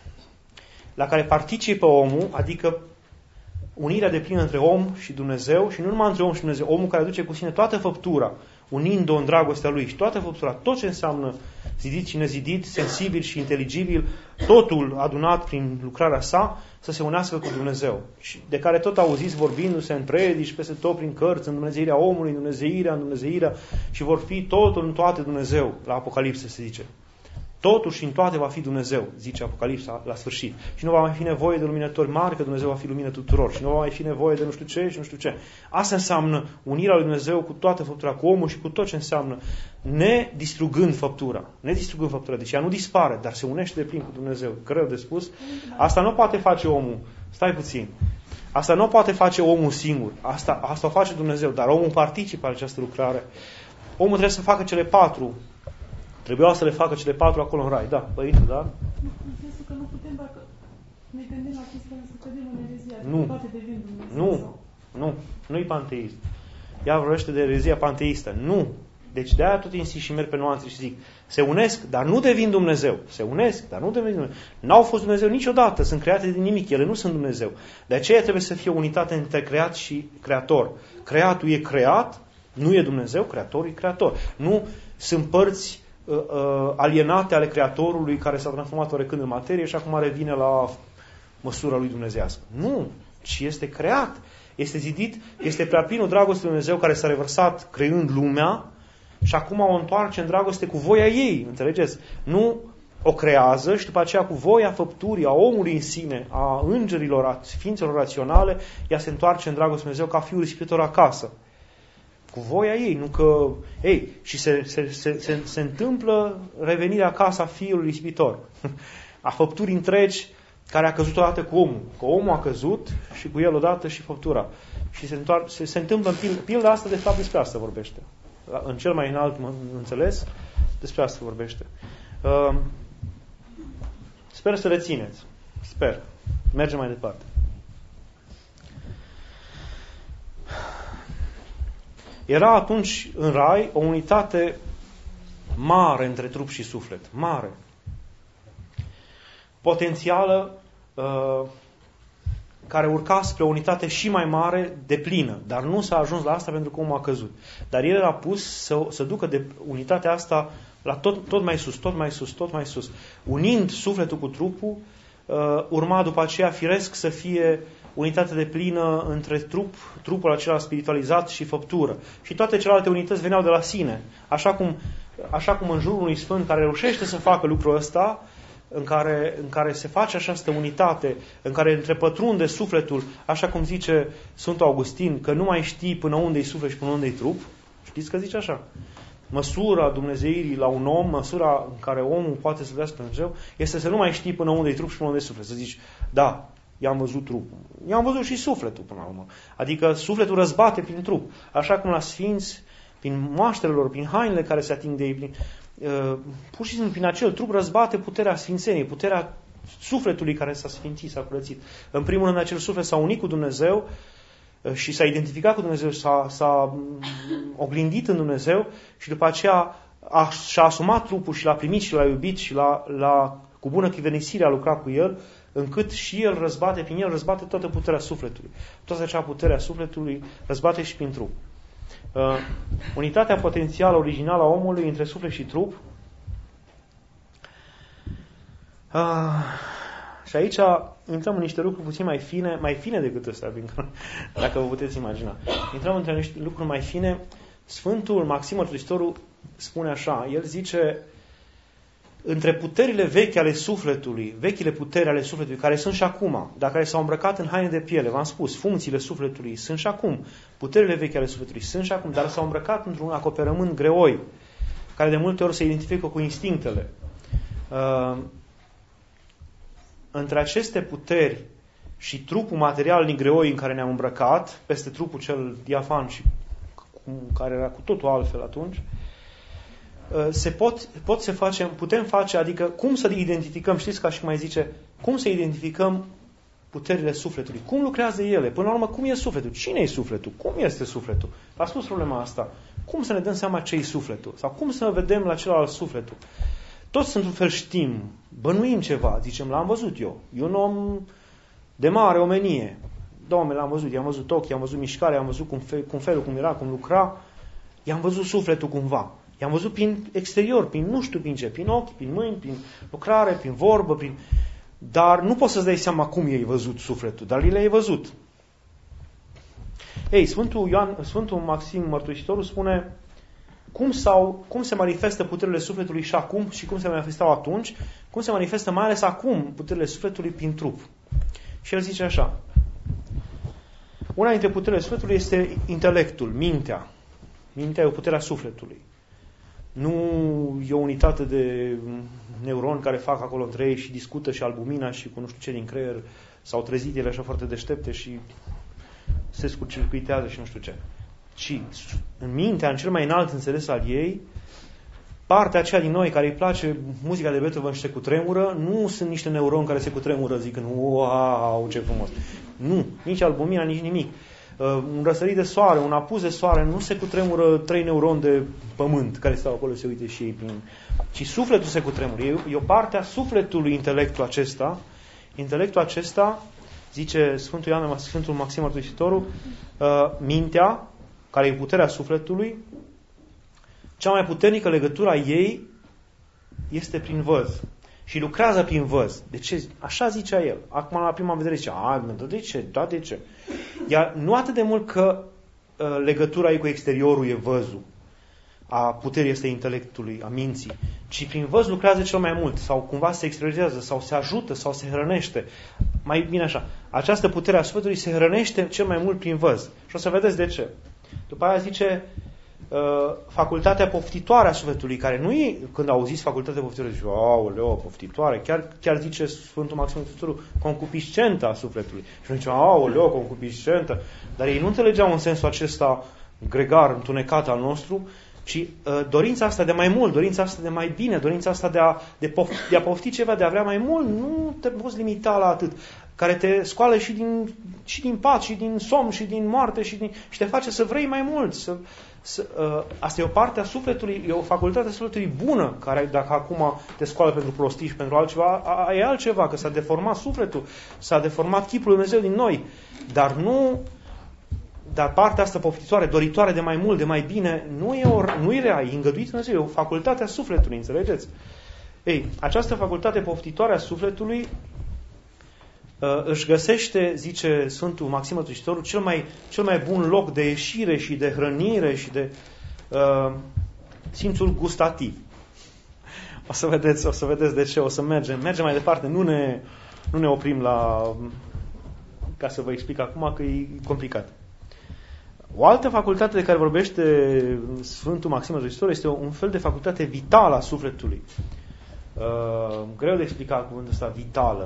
La care participă omul, adică unirea de plină între om și Dumnezeu, și nu numai între om și Dumnezeu, omul care aduce cu sine toată făptura, unind-o în dragostea lui și toată făptura, tot ce înseamnă zidit și nezidit, sensibil și inteligibil, totul adunat prin lucrarea sa, să se unească cu Dumnezeu. Și de care tot auziți vorbindu-se în predici, peste tot prin cărți, în Dumnezeirea omului, în Dumnezeirea, în Dumnezeirea, și vor fi totul în toate Dumnezeu, la Apocalipsă se zice. Totuși în toate va fi Dumnezeu, zice Apocalipsa la sfârșit. Și nu va mai fi nevoie de luminători mari, că Dumnezeu va fi lumină tuturor. Și nu va mai fi nevoie de nu știu ce și nu știu ce. Asta înseamnă unirea lui Dumnezeu cu toată făptura, cu omul și cu tot ce înseamnă, nedistrugând făptura. Nedistrugând făptura. Deci ea nu dispare, dar se unește de plin cu Dumnezeu. Greu de spus. Asta nu poate face omul. Stai puțin. Asta nu poate face omul singur. Asta, asta o face Dumnezeu, dar omul participă la această lucrare. Omul trebuie să facă cele patru. Trebuia să le facă cele patru acolo în rai. Da, părinte, da? În sensul că nu putem, dacă ne gândim la chestia să cădem în erezia, nu. toate devin Dumnezeu. Nu, sau... nu, nu-i panteist. Ea vorbește de erezia panteistă. Nu. Deci de-aia tot insist și merg pe nuanțe și zic, se unesc, dar nu devin Dumnezeu. Se unesc, dar nu devin Dumnezeu. N-au fost Dumnezeu niciodată, sunt create din nimic, ele nu sunt Dumnezeu. De aceea trebuie să fie unitate între creat și creator. Creatul e creat, nu e Dumnezeu, creatorul e creator. Nu sunt părți uh, uh, alienate ale creatorului care s-a transformat oarecând în materie și acum revine la măsura lui dumnezeiască. Nu, ci este creat, este zidit, este prea plinul dragostei lui Dumnezeu care s-a revărsat creând lumea și acum o întoarce în dragoste cu voia ei, înțelegeți? Nu o creează și după aceea cu voia făpturii, a omului în sine, a îngerilor, a ființelor raționale, ea se întoarce în dragostea lui Dumnezeu ca fiul risipitor acasă. Cu voia ei, nu că... Ei, și se, se, se, se, se întâmplă revenirea acasă a fiului risipitor. A făpturii întregi care a căzut odată cu omul. Că omul a căzut și cu el odată și făptura. Și se, întoar, se, se întâmplă în pil, pilda asta, de fapt despre asta vorbește. În cel mai înalt înțeles, despre asta vorbește. Uh, sper să rețineți. Sper. Mergem mai departe. Era atunci în rai o unitate mare între trup și suflet. Mare. Potențială, uh, care urca spre o unitate și mai mare, deplină. Dar nu s-a ajuns la asta pentru că omul a căzut. Dar el era pus să, să ducă de unitatea asta la tot, tot mai sus, tot mai sus, tot mai sus. Unind sufletul cu trupul, uh, urma după aceea firesc să fie unitate de plină între trup, trupul acela spiritualizat și făptură. Și toate celelalte unități veneau de la sine. Așa cum, așa cum în jurul unui sfânt care reușește să facă lucrul ăsta, în care, în care se face această unitate, în care întrepătrunde sufletul, așa cum zice Sfântul Augustin, că nu mai știi până unde e suflet și până unde e trup. Știți că zice așa? Măsura dumnezeirii la un om, măsura în care omul poate să vrea pe Dumnezeu, este să nu mai știi până unde e trup și până unde e suflet. Să zici, da, i-am văzut trupul. I-am văzut și sufletul până la urmă. Adică sufletul răzbate prin trup. Așa cum la sfinți, prin moaștele lor, prin hainele care se ating de ei, prin, uh, pur și simplu prin acel trup răzbate puterea sfințeniei, puterea sufletului care s-a sfințit, s-a curățit. În primul rând, acel suflet s-a unit cu Dumnezeu uh, și s-a identificat cu Dumnezeu, s-a, s-a oglindit în Dumnezeu și după aceea a, și-a asumat trupul și l-a primit și l-a iubit și l-a, l-a, cu bună chivernisire a lucrat cu el, încât și el răzbate, prin el răzbate toată puterea sufletului. Toată acea putere a sufletului răzbate și prin trup. Uh, unitatea potențială originală a omului între suflet și trup. Uh, și aici intrăm în niște lucruri puțin mai fine, mai fine decât ăsta, dacă vă puteți imagina. Intrăm între niște lucruri mai fine. Sfântul Maxim Mărturisitorul spune așa, el zice, între puterile vechi ale sufletului, vechile puteri ale sufletului, care sunt și acum, dar care s-au îmbrăcat în haine de piele, v-am spus, funcțiile sufletului sunt și acum, puterile vechi ale sufletului sunt și acum, dar s-au îmbrăcat într-un acoperământ greoi, care de multe ori se identifică cu instinctele. Uh, între aceste puteri și trupul material din greoi în care ne-am îmbrăcat, peste trupul cel diafan și care era cu totul altfel atunci, se pot, pot se face, putem face, adică cum să identificăm, știți ca și cum mai zice, cum să identificăm puterile sufletului, cum lucrează ele, până la urmă cum e sufletul, cine e sufletul, cum este sufletul, a spus problema asta, cum să ne dăm seama ce e sufletul, sau cum să vedem la celălalt sufletul. Toți într-un fel știm, bănuim ceva, zicem, l-am văzut eu, e un om de mare omenie, Doamne, l-am văzut, i-am văzut ochii, i-am văzut mișcarea, i-am văzut cum, fel, cum felul, cum era, cum lucra, i-am văzut sufletul cumva. I-am văzut prin exterior, prin nu știu prin ce, prin ochi, prin mâini, prin lucrare, prin vorbă, prin... dar nu poți să-ți dai seama cum i-ai văzut sufletul, dar le-ai văzut. Ei, Sfântul, Ioan, Sfântul Maxim Mărturisitorul spune, cum, sau, cum se manifestă puterile sufletului și acum și cum se manifestau atunci, cum se manifestă mai ales acum puterile sufletului prin trup. Și el zice așa: una dintre puterile sufletului este intelectul, mintea. Mintea e o putere a sufletului. Nu e o unitate de neuroni care fac acolo între ei și discută și albumina și cu nu știu ce din creier, s-au trezit ele așa foarte deștepte și se scurcircuitează și nu știu ce. Ci în mintea, în cel mai înalt înțeles al ei, partea aceea din noi care îi place muzica de Beethoven și se cutremură, nu sunt niște neuroni care se cutremură zicând wow, ce frumos. Nu, nici albumina, nici nimic. Un răsărit de soare, un apus de soare, nu se cutremură trei neuroni de pământ care stau acolo, se uite și ei prin... Ci sufletul se cutremură. E, e o parte a sufletului intelectul acesta. Intelectul acesta, zice Sfântul Ioan, Sfântul Maxim Mărturisitorul, uh, mintea, care e puterea sufletului, cea mai puternică legătură a ei este prin văz. Și lucrează prin văz. De ce? Așa zicea el. Acum, la prima vedere, zicea, a, de ce? Da, de ce? Iar nu atât de mult că uh, legătura ei cu exteriorul e văzul, a puterii este intelectului, a minții, ci prin văz lucrează cel mai mult, sau cumva se exteriorizează, sau se ajută, sau se hrănește. Mai bine așa, această putere a sufletului se hrănește cel mai mult prin văz. Și o să vedeți de ce. După aia zice uh, facultatea poftitoare a sufletului, care nu e, când auziți facultatea poftitoare, zice, aoleo, poftitoare, chiar, chiar zice Sfântul Maxim Mărturisitorul, concupiscentă a sufletului. Și noi zicem, aoleo, concupiscentă, dar ei nu înțelegeau în sensul acesta gregar, întunecat al nostru, ci uh, dorința asta de mai mult, dorința asta de mai bine, dorința asta de a, de, pof- de a pofti ceva, de a vrea mai mult, nu te poți limita la atât, care te scoală și din, și din pat, și din somn, și din moarte, și, din, și te face să vrei mai mult. Să, să, uh, asta e o parte a sufletului, e o facultate a sufletului bună, care dacă acum te scoală pentru prostii și pentru altceva, a, a, e altceva, că s-a deformat sufletul, s-a deformat chipul Lui Dumnezeu din noi, dar nu... Dar partea asta poftitoare, doritoare de mai mult, de mai bine, nu e, o, nu e rea, e îngăduit Dumnezeu, e o facultate a sufletului, înțelegeți? Ei, această facultate poftitoare a sufletului uh, își găsește, zice Sfântul Maxim Mărturisitorul, cel mai, cel mai bun loc de ieșire și de hrănire și de uh, simțul gustativ. O să vedeți, o să vedeți de ce, o să mergem, mergem mai departe, nu ne, nu ne oprim la, ca să vă explic acum că e complicat. O altă facultate de care vorbește Sfântul Maxim Mărturisitorul este un fel de facultate vitală a sufletului. Uh, greu de explicat cuvântul ăsta, vitală.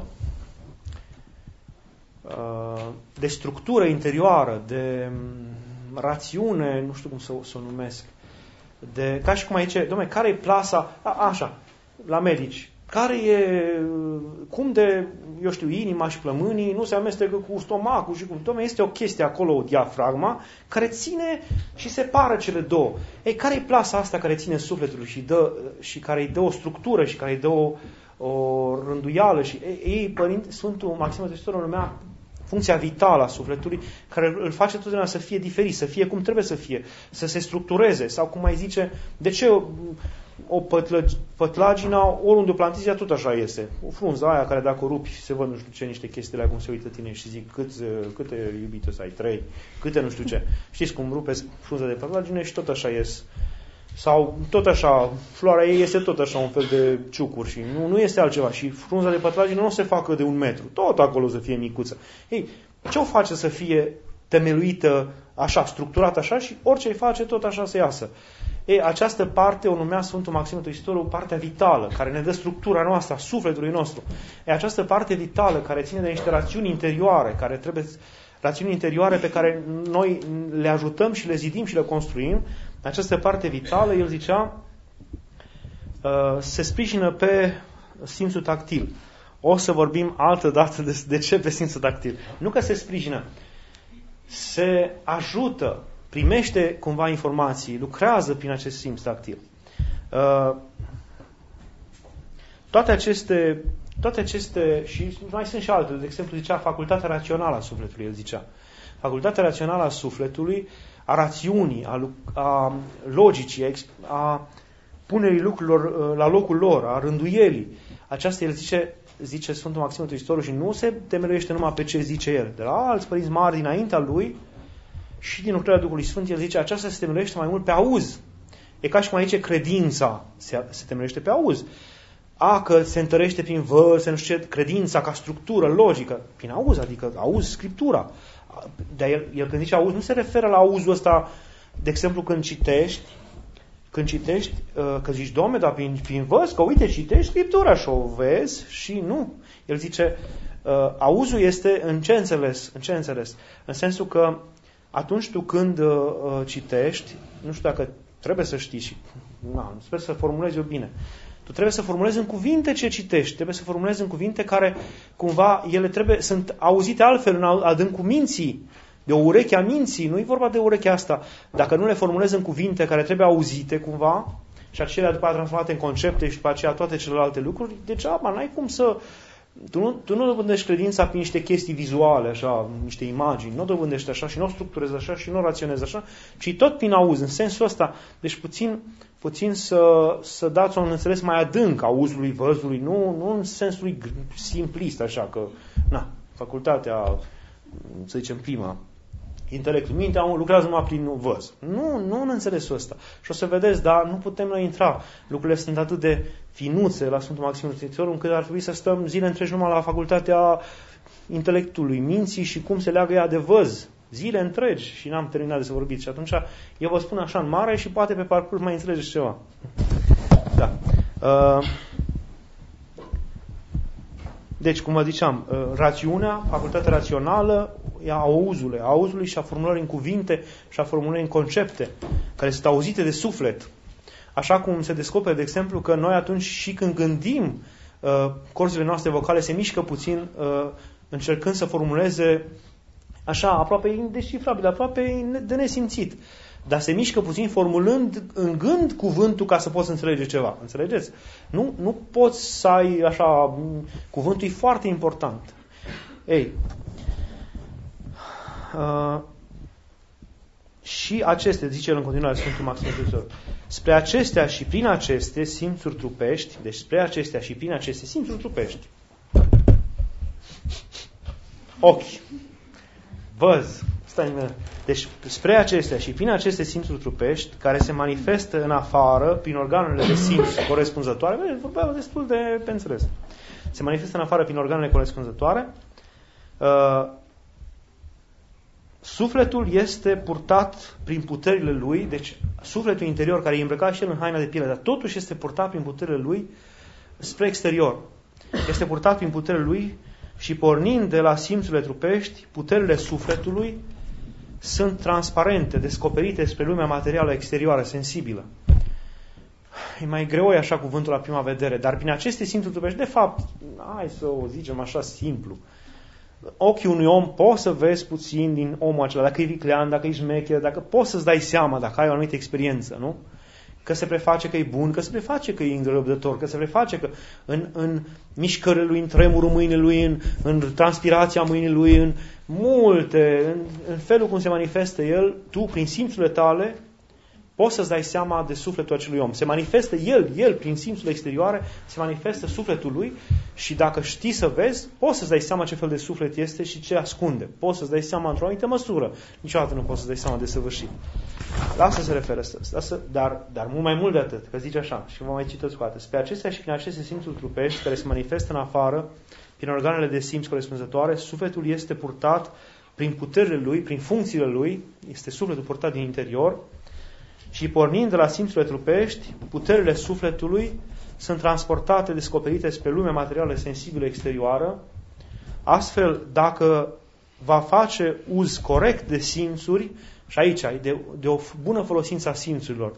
Uh, de structură interioară, de rațiune, nu știu cum să, să o numesc. De, ca și cum aici, dom'le, care e plasa, a, așa, la medici, care e, cum de, eu știu, inima și plămânii nu se amestecă cu stomacul și cum, dom'le, este o chestie acolo, o diafragma, care ține și separă cele două. Ei, care e plasa asta care ține sufletul și, dă, și care îi dă o structură și care îi dă o, o rânduială? Și ei, părinte, Sfântul Maxim Mărturisitorul numea funcția vitală a sufletului, care îl face totdeauna să fie diferit, să fie cum trebuie să fie, să se structureze, sau cum mai zice, de ce o, o pătlagina, oriunde o plantezi, tot așa este. O frunză aia care dacă o rupi se văd nu știu ce, niște chestii la cum se uită tine și zic cât, câte iubite să ai, trei, câte nu știu ce. Știți cum rupeți frunza de pătlagine și tot așa ies. Sau tot așa, floarea ei este tot așa un fel de ciucuri și nu, nu este altceva. Și frunza de pătlagine nu se facă de un metru, tot acolo să fie micuță. Ei, ce o face să fie temeluită așa, structurată așa și orice îi face tot așa să iasă? Ei, această parte o numea Sfântul Maxim Mărturisitorul partea vitală, care ne dă structura noastră, a sufletului nostru. Ei, această parte vitală care ține de niște rațiuni interioare, care trebuie, rațiuni interioare pe care noi le ajutăm și le zidim și le construim, această parte vitală, el zicea, se sprijină pe simțul tactil. O să vorbim altă dată de, de ce pe simțul tactil. Nu că se sprijină, se ajută, primește cumva informații, lucrează prin acest simț tactil. Toate aceste, toate aceste, și mai sunt și altele, de exemplu zicea facultatea rațională a sufletului, el zicea. Facultatea rațională a sufletului, a rațiunii, a, a logicii, a, a punerii lucrurilor la locul lor, a rânduielii. Aceasta el zice, zice Sfântul Maxim Mărturisitorul și nu se temeluiește numai pe ce zice el. De la alți părinți mari dinaintea lui și din lucrarea Duhului Sfânt, el zice, aceasta se temeluiește mai mult pe auz. E ca și cum aici credința se, se temerește pe auz. A, că se întărește prin văz, se nu știu ce, credința ca structură, logică, prin auz, adică auzi Scriptura. Dar el, el când zice auz, nu se referă la auzul ăsta, de exemplu, când citești, când citești, că zici, Doamne, dar prin, prin văz, că uite, citești Scriptura și o vezi și nu. El zice, auzul este în ce înțeles? În ce înțeles? În sensul că atunci tu când citești, nu știu dacă trebuie să știi și na, sper să formulezi eu bine. Tu trebuie să formulezi în cuvinte ce citești, trebuie să formulezi în cuvinte care cumva ele trebuie sunt auzite altfel în adâncul minții, de o ureche a minții, nu e vorba de urechea asta. Dacă nu le formulezi în cuvinte care trebuie auzite cumva și acelea după aceea transformate în concepte și după aceea toate celelalte lucruri, degeaba, n-ai cum să... Tu nu, tu nu dobândești credința prin niște chestii vizuale, așa, niște imagini, nu o dobândești așa și nu o structurezi așa și nu o raționezi așa, ci tot prin auz, în sensul ăsta. Deci puțin, puțin să, să dați un înțeles mai adânc auzului, văzului, nu, nu în sensul simplist, așa, că, na, facultatea, să zicem, prima, intelectul, mintea lucrează numai prin văz. Nu, nu în înțelesul ăsta. Și o să vedeți, dar nu putem noi intra. Lucrurile sunt atât de finuțe la Sfântul Maxim Mărturisitorul, încât ar trebui să stăm zile întregi numai la facultatea intelectului, minții și cum se leagă ea de văz. Zile întregi și n-am terminat de să vorbiți. Și atunci eu vă spun așa în mare și poate pe parcurs mai înțelegeți ceva. Da. Uh, Deci, cum vă ziceam, rațiunea, facultatea rațională, a auzului, a auzului și a formulării în cuvinte și a formulării în concepte, care sunt auzite de suflet. Așa cum se descoperă, de exemplu, că noi atunci și când gândim, corzile noastre vocale se mișcă puțin, încercând să formuleze așa, aproape indescifrabil, aproape de nesimțit. Dar se mișcă puțin formulând în gând cuvântul ca să poți înțelege ceva. Înțelegeți? Nu, nu poți să ai așa... Cuvântul e foarte important. Ei, uh, și acestea, zice el în continuare Sfântul Maxim Mărturisitorul, spre acestea și prin aceste simțuri trupești, deci spre acestea și prin aceste simțuri trupești, ochi, văz, stai, deci spre acestea și prin aceste simțuri trupești, care se manifestă în afară, prin organele de simț corespunzătoare, vorbeam destul de pe înțeles, se manifestă în afară prin organele corespunzătoare, uh, sufletul este purtat prin puterile lui, deci sufletul interior care e îmbrăcat și el în haina de piele, dar totuși este purtat prin puterile lui spre exterior. Este purtat prin puterile lui și pornind de la simțurile trupești, puterile sufletului sunt transparente, descoperite spre lumea materială exterioară, sensibilă. E mai greu e așa cuvântul la prima vedere, dar prin aceste simțuri trupești, de fapt, hai să o zicem așa simplu, ochii unui om poți să vezi puțin din omul acela, dacă e viclean, dacă e șmecher, dacă poți să-ți dai seama, dacă ai o anumită experiență, nu? Că se preface că e bun, că se preface că e îngrăbdător, că se preface că în, în mișcările lui, în tremurul mâinii lui, în, în transpirația mâinii lui, în multe, în, în felul cum se manifestă el, tu, prin simțurile tale, poți să-ți dai seama de sufletul acelui om. Se manifestă el, el, prin simțurile exterioare, se manifestă sufletul lui și dacă știi să vezi, poți să-ți dai seama ce fel de suflet este și ce ascunde. Poți să-ți dai seama într-o anumită măsură. Niciodată nu poți să-ți dai seama de săvârșit. La asta se referă, asta, dar, dar mult mai mult de atât, că zice așa, și vă mai citesc cu atât. Pe acestea și prin aceste simțuri trupești, care se manifestă în afară, prin organele de simț corespunzătoare, sufletul este purtat prin puterile lui, prin funcțiile lui, este sufletul purtat din interior, și pornind de la simțurile trupești, puterile sufletului sunt transportate, descoperite spre lumea materială sensibilă exterioară. Astfel, dacă va face uz corect de simțuri, și aici, de, de o bună folosință a simțurilor,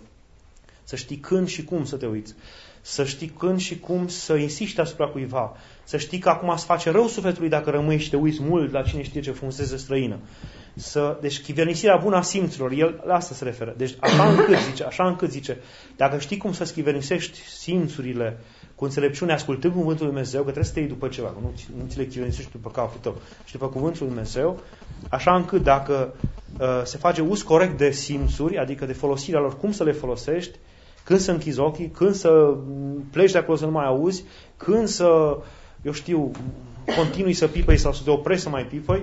să știi când și cum să te uiți, să știi când și cum să insiști asupra cuiva, să știi că acum îți face rău sufletului dacă rămâi și te uiți mult la cine știe ce frumusețe străină. Să, deci chivernisirea bună a simțurilor, el la asta se referă. Deci așa încât zice, așa încât zice, dacă știi cum să chivernisiști simțurile cu înțelepciune, ascultând cuvântul lui Dumnezeu, că trebuie să te iei după ceva, că nu, nu ți le chivernisiști după capul tău, și după cuvântul lui Dumnezeu, așa încât dacă uh, se face uz corect de simțuri, adică de folosirea lor, cum să le folosești, când să închizi ochii, când să pleci de acolo să nu mai auzi, când să, eu știu, continui să pipăi sau să te oprești să mai pipăi,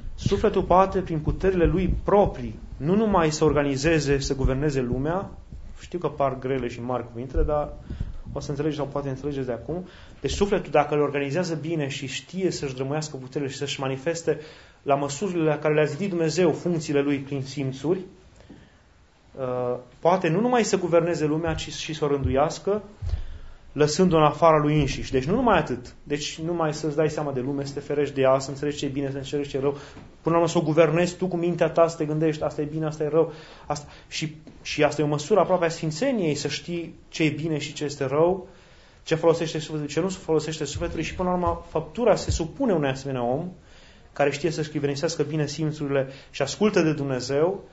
sufletul poate, prin puterile lui proprii, nu numai să organizeze, să guverneze lumea, Știu că par grele și mari cuvintele, dar o să înțelegeți sau poate înțelegeți de acum. Deci sufletul, dacă îl organizează bine și știe să-și drămâiască puterile și să-și manifeste la măsurile la care le-a zidit Dumnezeu funcțiile lui prin simțuri, poate nu numai să guverneze lumea, ci și să o rânduiască, lăsându-o în afara lui înșiși. Deci nu numai atât. Deci nu mai să-ți dai seama de lume, să te ferești de ea, să înțelegi ce e bine, să înțelegi ce e rău. Până la urmă să o guvernezi tu cu mintea ta, să te gândești, asta e bine, asta e rău. Asta. Și, și asta e o măsură aproape a sfințeniei, să știi ce e bine și ce este rău, ce folosește sufletul, ce nu folosește sufletului și până la urmă făptura se supune unui asemenea om care știe să-și chivernisească bine simțurile și ascultă de Dumnezeu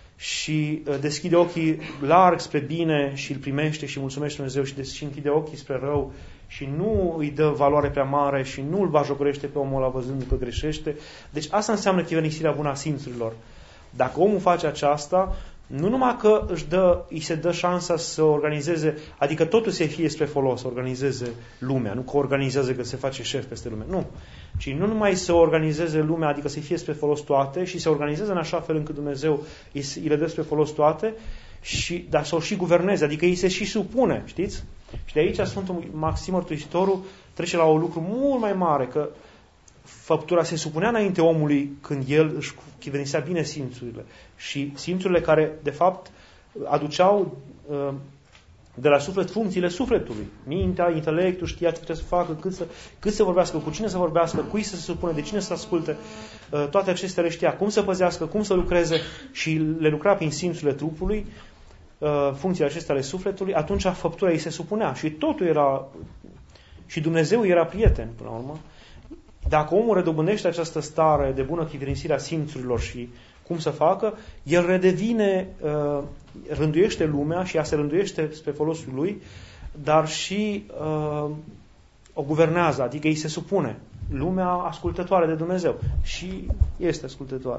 și deschide ochii larg spre bine și îl primește și mulțumește Dumnezeu și, și închide ochii spre rău și nu îi dă valoare prea mare și nu îl bajocorește pe omul ăla văzând că greșește. Deci asta înseamnă chivernisirea bună a simțurilor. Dacă omul face aceasta, nu numai că își dă, îi se dă șansa să organizeze, adică totul să fie spre folos, să organizeze lumea, nu că organizează că se face șef peste lume, nu. Ci nu numai să organizeze lumea, adică să fie spre folos toate și să organizeze în așa fel încât Dumnezeu îi, îi le dă spre folos toate, și, dar să o și guverneze, adică îi se și supune, știți? Și de aici Sfântul Maxim Mărturisitorul trece la un lucru mult mai mare, că făptura se supunea înainte omului când el își chivernisea bine simțurile. Și simțurile care, de fapt, aduceau uh, de la suflet funcțiile sufletului. Mintea, intelectul, știa ce trebuie să facă, cât să, cât să vorbească, cu cine să vorbească, cui să se supune, de cine să asculte. Uh, toate acestea le știa. Cum să păzească, cum să lucreze și le lucra prin simțurile trupului, uh, funcțiile acestea ale sufletului, atunci făptura ei se supunea. Și totul era... Și Dumnezeu era prieten, până la urmă. Dacă omul redobândește această stare de bună chivernisire a simțurilor și cum să facă, el redevine, uh, rânduiește lumea și ea se rânduiește spre folosul lui, dar și uh, o guvernează, adică îi se supune. Lumea ascultătoare de Dumnezeu. Și este ascultătoare.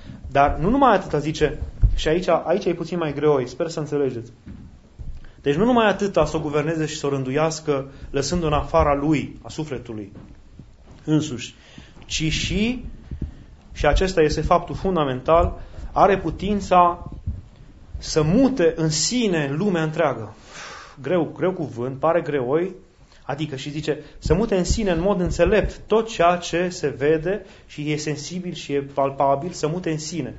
Dar nu numai atâta zice, și aici, aici e puțin mai greoi, sper să înțelegeți. Deci nu numai atâta să o guverneze și să o rânduiască, lăsând în afara lui, a sufletului, însuși, ci și, și acesta este faptul fundamental, are putința să mute în sine lumea întreagă. Greu, greu cuvânt, pare greoi, adică și zice, să mute în sine în mod înțelept tot ceea ce se vede și e sensibil și e palpabil, să mute în sine.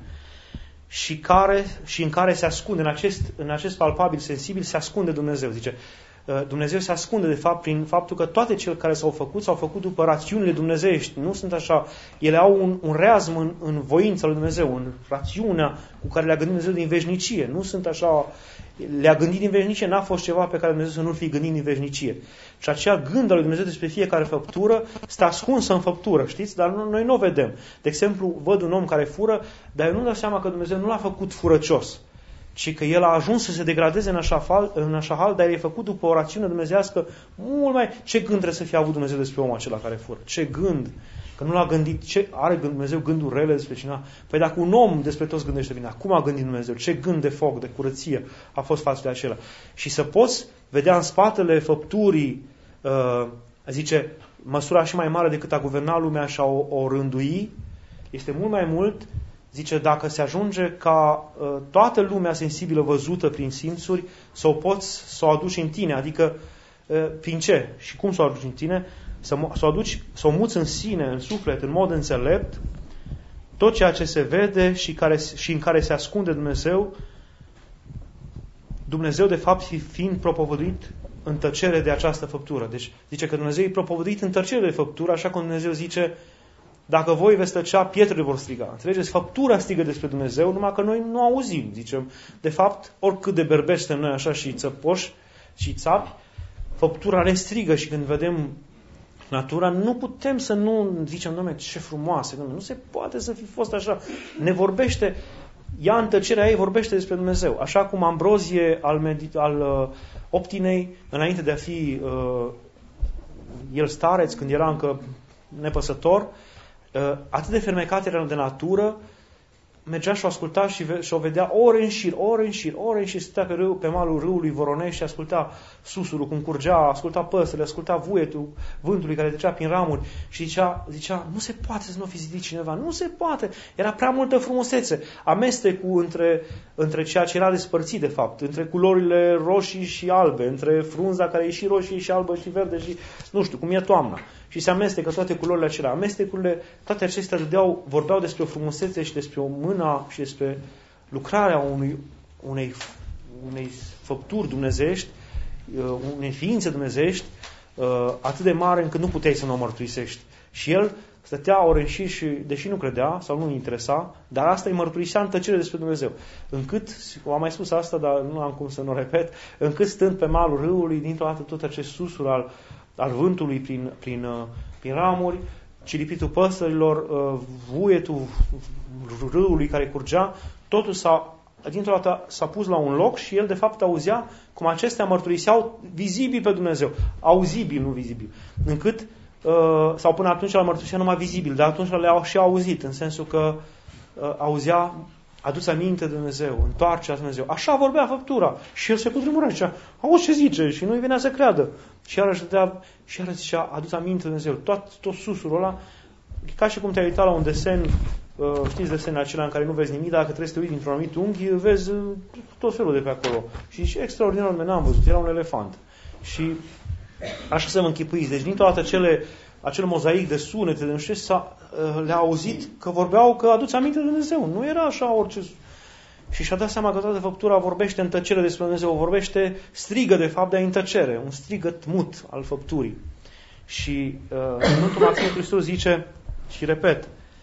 Și, care, și în care se ascunde, în acest, în acest palpabil, sensibil, se ascunde Dumnezeu. Zice, Dumnezeu se ascunde, de fapt, prin faptul că toate cele care s-au făcut, s-au făcut după rațiunile dumnezeiești. Nu sunt așa. Ele au un, un reazm în, în voința lui Dumnezeu, în rațiunea cu care le-a gândit Dumnezeu din veșnicie. Nu sunt așa. Le-a gândit din veșnicie, n-a fost ceva pe care Dumnezeu să nu-l fi gândit din veșnicie. Și acea gând al lui Dumnezeu despre fiecare făptură stă ascunsă în făptură, știți? Dar nu, noi nu o vedem. De exemplu, văd un om care fură, dar eu nu dau seama că Dumnezeu nu l-a făcut furăcios, ci că el a ajuns să se degradeze în așa, fal, în așa hal, dar el e făcut după o rațiune dumnezeiască mult mai... Ce gând trebuie să fie avut Dumnezeu despre omul acela care fură? Ce gând? Că nu l-a gândit... Ce are gând Dumnezeu gânduri rele despre cineva? Păi dacă un om despre toți gândește bine, cum a gândit Dumnezeu? Ce gând de foc, de curăție a fost față de acela? Și să poți vedea în spatele făpturii, uh, zice, măsura și mai mare decât a guverna lumea și a o, o rândui, este mult mai mult. Zice, dacă se ajunge ca uh, toată lumea sensibilă văzută prin simțuri, să o poți să o aduci în tine, adică uh, prin ce? Și cum să o aduci în tine? Să, să o aduci, să o muți în sine, în suflet, în mod înțelept, tot ceea ce se vede și, care, și în care se ascunde Dumnezeu, Dumnezeu de fapt fiind propovăduit în tăcere de această făptură. Deci zice că Dumnezeu e propovăduit în tăcere de făptură, așa cum Dumnezeu zice, dacă voi veți tăcea, pietrele vor striga. Înțelegeți? Făptura strigă despre Dumnezeu, numai că noi nu auzim, zicem. De fapt, oricât de berbești suntem noi așa și țăpoși și țapi, făptura ne strigă și când vedem natura, nu putem să nu zicem, Doamne, ce frumoasă, Doamne, nu se poate să fi fost așa. Ne vorbește, ea în tăcerea ei vorbește despre Dumnezeu. Așa cum Ambrozie al, medit- al uh, Optinei, înainte de a fi uh, el stareț, când era încă nepăsător, atât de fermecat era de natură, mergea și o asculta și, ve- și o vedea ore în șir, ore în șir, ore în șir, stătea pe, râu, pe malul râului Voronești și asculta susurul cum curgea, asculta păsările, asculta vuietul vântului care trecea prin ramuri și zicea, zicea, nu se poate să nu fi zidit cineva, nu se poate, era prea multă frumusețe, amestecul între, între ceea ce era despărțit de fapt, între culorile roșii și albe, între frunza care e și roșie și albă și verde și nu știu, cum e toamna. Și se amestecă toate culorile acelea. Amestecurile, toate acestea dădeau, vorbeau despre o frumusețe și despre o mână și despre lucrarea unui, unei, unei făpturi dumnezeiești, unei ființe dumnezeiești, atât de mare încât nu puteai să nu o mărturisești. Și el stătea ore în șir și, deși nu credea sau nu-i interesa, dar asta îi mărturisea în tăcere despre Dumnezeu. Încât, am mai spus asta, dar nu am cum să nu o repet, încât stând pe malul râului, dintr-o dată tot acest susur al al vântului prin, prin, prin ramuri, ciripitul păsărilor, vuietul râului care curgea, totul s-a, dintr-o dată s-a pus la un loc și el de fapt auzea cum acestea mărturiseau vizibil pe Dumnezeu. Auzibil, nu vizibil. Încât, sau până atunci l-a mărturisea numai vizibil, dar atunci le-au și auzit, în sensul că auzea, adu-ți aminte de Dumnezeu, întoarce la Dumnezeu. Așa vorbea făptura. Și el se cutremura și zicea, auzi ce zice? Și nu-i venea să creadă. Și iarăși dădea, și iarăși zicea, adu-ți aminte de Dumnezeu. Tot, tot susurul ăla, ca și cum te-ai uitat la un desen, uh, știți desenul acela în care nu vezi nimic, dacă trebuie să te uiți dintr-un anumit unghi, vezi tot felul de pe acolo. Și zice, extraordinar, n-am văzut, era un elefant. Și așa să vă închipuiți. Deci, dintr-o dată cele acel mozaic de sunete, de nu știu ce, le-a auzit că vorbeau că aduți aminte de Dumnezeu. Nu era așa orice. Și și-a dat seama că toată făptura vorbește în tăcere despre Dumnezeu, vorbește, strigă de fapt, dar în tăcere, un strigăt mut al făpturii. Și uh, Sfântul Maximin Hristos zice, și repet,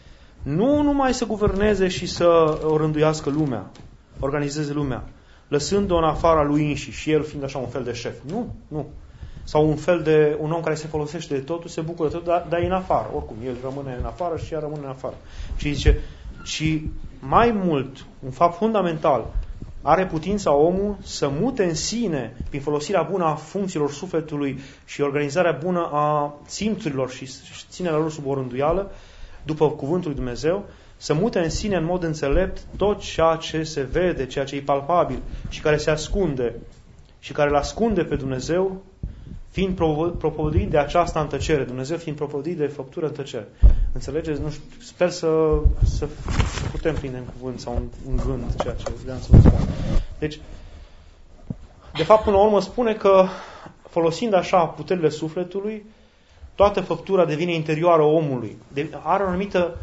nu numai să guverneze și să o rânduiască lumea, organizeze lumea, lăsând-o în afara lui înșiși și el fiind așa un fel de șef. Nu, nu. Sau un fel de un om care se folosește de totul, se bucură de tot, dar, dar e în afară. Oricum, el rămâne în afară și ea rămâne în afară. Și zice, și mai mult, un fapt fundamental, are putința omul să mute în sine, prin folosirea bună a funcțiilor sufletului și organizarea bună a simțurilor și ținerea lor sub o rânduială, după cuvântul lui Dumnezeu, să mute în sine în mod înțelept tot ceea ce se vede, ceea ce e palpabil și care se ascunde și care îl ascunde pe Dumnezeu, fiind propovăduit de aceasta în tăcere, Dumnezeu fiind propovăduit de făptură în tăcere. Înțelegeți? Nu știu, sper să, să putem prinde în cuvânt sau în, în gând ceea ce vreau să vă spun. Deci, de fapt, până la urmă spune că, folosind așa puterile sufletului, toată făptura devine interioară omului. De, are o anumită...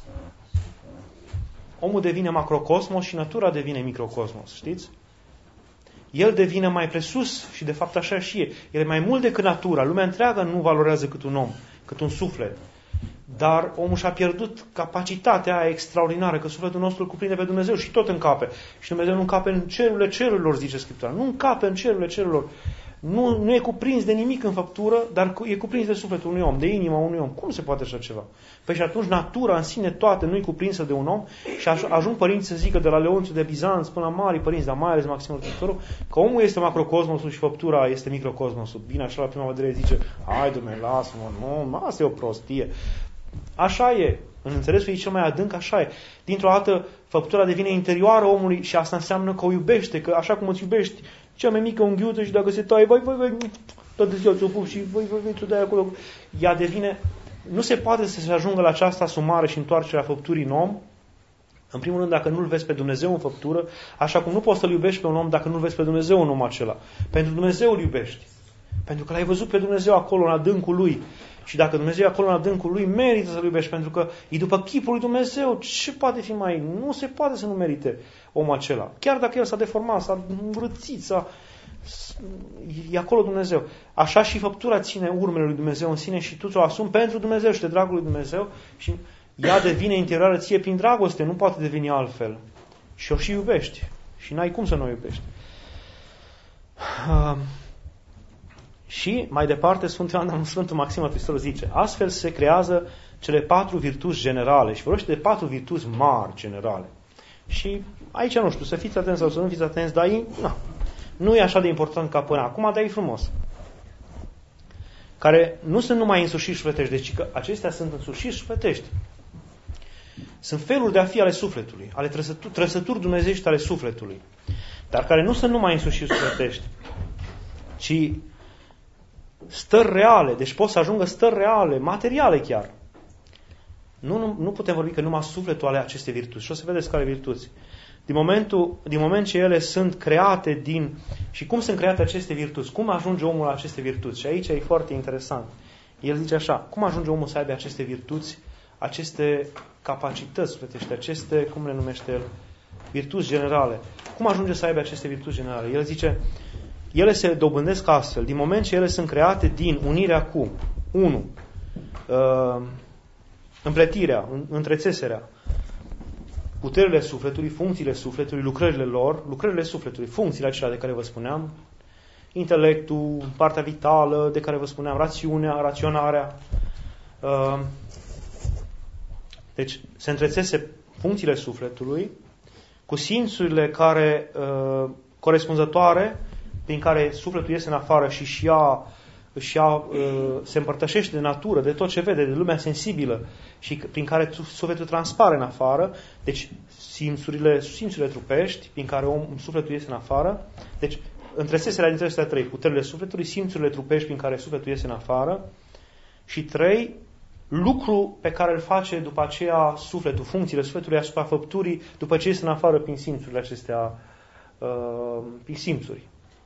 Omul devine macrocosmos și natura devine microcosmos, știți? El devine mai presus și de fapt așa și e. El e mai mult decât natura. Lumea întreagă nu valorează cât un om, cât un suflet. Dar omul și-a pierdut capacitatea aia extraordinară, că sufletul nostru îl cuprinde pe Dumnezeu și tot încape. Și Dumnezeu nu încape în cerurile cerurilor, zice Scriptura. Nu încape în cerurile cerurilor. Nu, nu e cuprins de nimic în făptură, dar e cuprins de sufletul unui om, de inima unui om. Cum se poate așa ceva? Păi și atunci natura în sine toată nu e cuprinsă de un om și ajung părinții să zică de la Leonțiu de Bizanț până la mari părinți, dar mai ales Maximul Mântuitorul, că omul este macrocosmosul și făptura este microcosmosul. Bine, așa la prima vedere zice, hai Dumnezeu, lasă-mă, nu, asta e o prostie. Așa e. În înțelesul ei cel mai adânc, așa e. Dintr-o dată, făptura devine interioară omului și asta înseamnă că o iubește, că așa cum îți iubești cea mai mică unghiuță și dacă se taie, vai, vai, vai, toată ziua ți-o pup și vai, vai, vai, ți-o dai acolo. Ea devine... Nu se poate să se ajungă la această asumare și întoarcerea făpturii în om, în primul rând dacă nu-L vezi pe Dumnezeu în făptură, așa cum nu poți să-L iubești pe un om dacă nu-L vezi pe Dumnezeu în omul acela. Pentru Dumnezeu îl iubești. Pentru că L-ai văzut pe Dumnezeu acolo, în adâncul Lui. Și dacă Dumnezeu e acolo în adâncul Lui, merită să-L iubești, pentru că e după chipul lui Dumnezeu. Ce poate fi mai... Nu se poate să nu merite omul acela. Chiar dacă el s-a deformat, s-a înrățit, s-a... e acolo Dumnezeu. Așa și făptura ține urmele lui Dumnezeu în sine și tu ți-o asumi pentru Dumnezeu și de dragul lui Dumnezeu și ea devine interioară ție prin dragoste, nu poate deveni altfel. Și o și iubești. Și n-ai cum să nu o iubești. Uh... Și, mai departe, Sfântul, Sfântul Maxim Hristos zice, astfel se creează cele patru virtuți generale și vorbește de patru virtuți mari generale. Și aici, nu știu, să fiți atenți sau să nu fiți atenți, dar e, na, nu e așa de important ca până acum, dar e frumos. Care nu sunt numai însușiri sufletești, deci că acestea sunt însușiri sufletești. Sunt feluri de a fi ale sufletului, ale trăsături, trăsături dumnezeiești ale sufletului, dar care nu sunt numai însușiri sufletești, ci stări reale, deci pot să ajungă stări reale, materiale chiar. Nu, nu, nu putem vorbi că numai sufletul ale aceste virtuți. Și o să vedeți care virtuți. Din, momentul, din moment ce ele sunt create din... Și cum sunt create aceste virtuți? Cum ajunge omul la aceste virtuți? Și aici e foarte interesant. El zice așa, cum ajunge omul să aibă aceste virtuți, aceste capacități sufletești, aceste, cum le numește el, virtuți generale? Cum ajunge să aibă aceste virtuți generale? El zice, ele se dobândesc astfel, din moment ce ele sunt create din unirea cu, unu, uh, împletirea, întrețeserea, puterile sufletului, funcțiile sufletului, lucrările lor, lucrările sufletului, funcțiile acelea de care vă spuneam, intelectul, partea vitală de care vă spuneam, rațiunea, raționarea. Deci se întrețese funcțiile sufletului cu simțurile care corespunzătoare, prin care sufletul iese în afară și și ia, și ia, se împărtășește de natură, de tot ce vede, de lumea sensibilă și prin care sufletul transpare în afară, deci simțurile, simțurile trupești, prin care om, sufletul iese în afară, deci întrețeserea dintre acestea trei, puterile sufletului, simțurile trupești prin care sufletul iese în afară și trei, lucru pe care îl face după aceea sufletul, funcțiile sufletului asupra făpturii, după ce iese în afară prin simțurile acestea, uh, prin simțuri.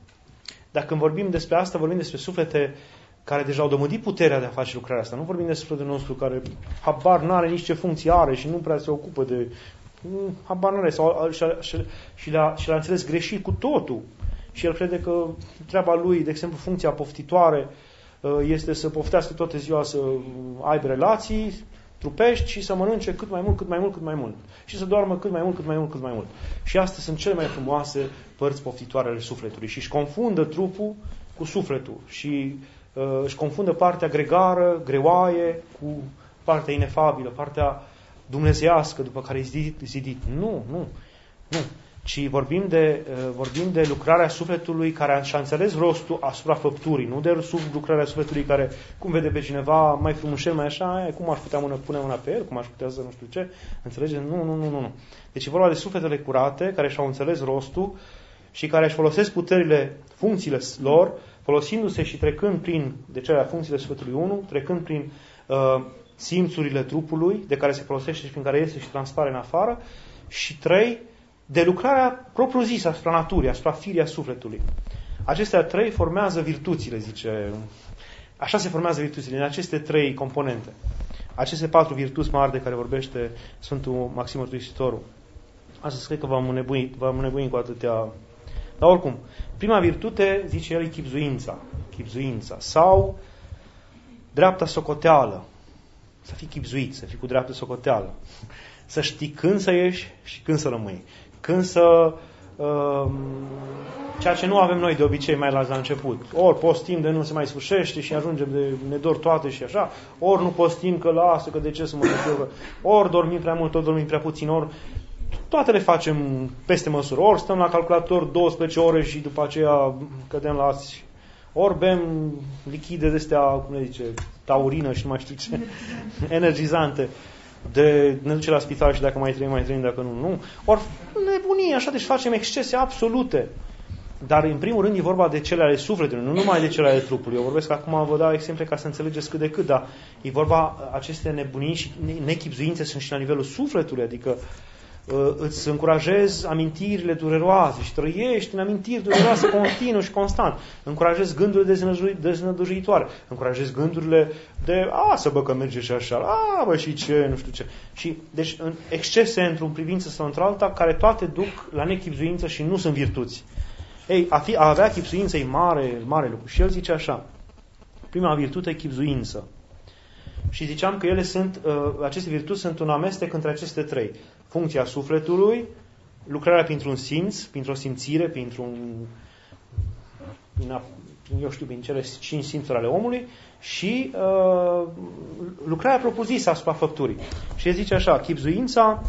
Dacă când vorbim despre asta, vorbim despre suflete care deja au domândit puterea de a face lucrarea asta. Nu vorbim despre sufletul nostru care habar n-are nici ce funcție are și nu prea se ocupă de... habar n-are sau, și, și, și, l-a, și l-a înțeles greșit cu totul. Și el crede că treaba lui, de exemplu, funcția poftitoare este să poftească toată ziua, să aibă relații trupești și să mănânce cât mai mult, cât mai mult, cât mai mult. Și să doarmă cât mai mult, cât mai mult, cât mai mult. Și astea sunt cele mai frumoase părți poftitoare ale sufletului. Și își confundă trupul cu sufletul. Și uh, își confundă partea gregară, greoaie, cu partea inefabilă, partea dumnezeiască după care e zidit. zidit. Nu, nu, nu. Ci vorbim de, uh, vorbim de lucrarea sufletului care și-a înțeles rostul asupra făpturii, nu de sub lucrarea sufletului care, cum vede pe cineva mai frumușel, mai așa, cum aș putea mână, pune mâna pe el, cum aș putea să nu știu ce, înțelegeți? Nu, nu, nu, nu, nu. Deci e vorba de sufletele curate care și-au înțeles rostul și care își folosesc puterile, funcțiile lor, folosindu-se și trecând prin, de cele funcțiile sufletului unu, trecând prin uh, simțurile trupului, de care se folosește și prin care iese și transpare în afară, și trei, de lucrarea propriu-zisă asupra naturii, asupra firii a sufletului. Acestea trei formează virtuțile, zice. Așa se formează virtuțile, în aceste trei componente. Aceste patru virtuți mari de care vorbește Sfântul Maxim Mărturisitorul. Astăzi cred că v-am înnebunit, v-am înnebunit cu atâtea... Dar oricum, prima virtute, zice el, e chipzuința. Chipzuința. Sau dreapta socoteală. Să fii chipzuit, să fii cu dreaptă socoteală. Să știi când să ieși și când să rămâi. Când să... Uh, ceea ce nu avem noi de obicei mai la, la început. Ori postim de nu se mai sfârșește și ajungem de ne dor toate și așa. Ori nu postim că lasă, că de ce să mă gândesc. Ori dormim prea mult, ori dormim prea puțin. Ori toate le facem peste măsură. Ori stăm la calculator douăsprezece ore și după aceea cădem la... Ori bem lichide de-astea, cum le zice, taurină și nu mai știu ce, energizante. De ne duce la spital și dacă mai trăim, mai trăim, dacă nu, nu. Ori nebunie, așa, deci facem excese absolute. Dar, în primul rând, e vorba de cele ale sufletului, nu numai de cele ale trupului. Eu vorbesc acum, vă dau exemple ca să înțelegeți cât de cât, dar e vorba, aceste nebunii și nechipzuințe sunt și la nivelul sufletului, adică îți încurajezi amintirile dureroase și trăiești în amintiri dureroase continuu și constant. Încurajezi gândurile deznădăjduitoare. Încurajezi gândurile de, a, să bă că merge și așa, a, bă și ce, nu știu ce. Și, deci, în excese într-o privință sau într-alta, care toate duc la nechipzuință și nu sunt virtuți. Ei, a, fi, a avea chipzuință e mare, mare lucru. Și el zice așa, prima virtute e chipzuință. Și ziceam că ele sunt, uh, aceste virtuți sunt un amestec între aceste trei. Funcția sufletului, lucrarea printr-un simț, printr-o simțire, printr-un, prin, eu știu, prin cele cinci simțuri ale omului și uh, lucrarea propusă asupra făpturii. Și el zice așa, chipzuința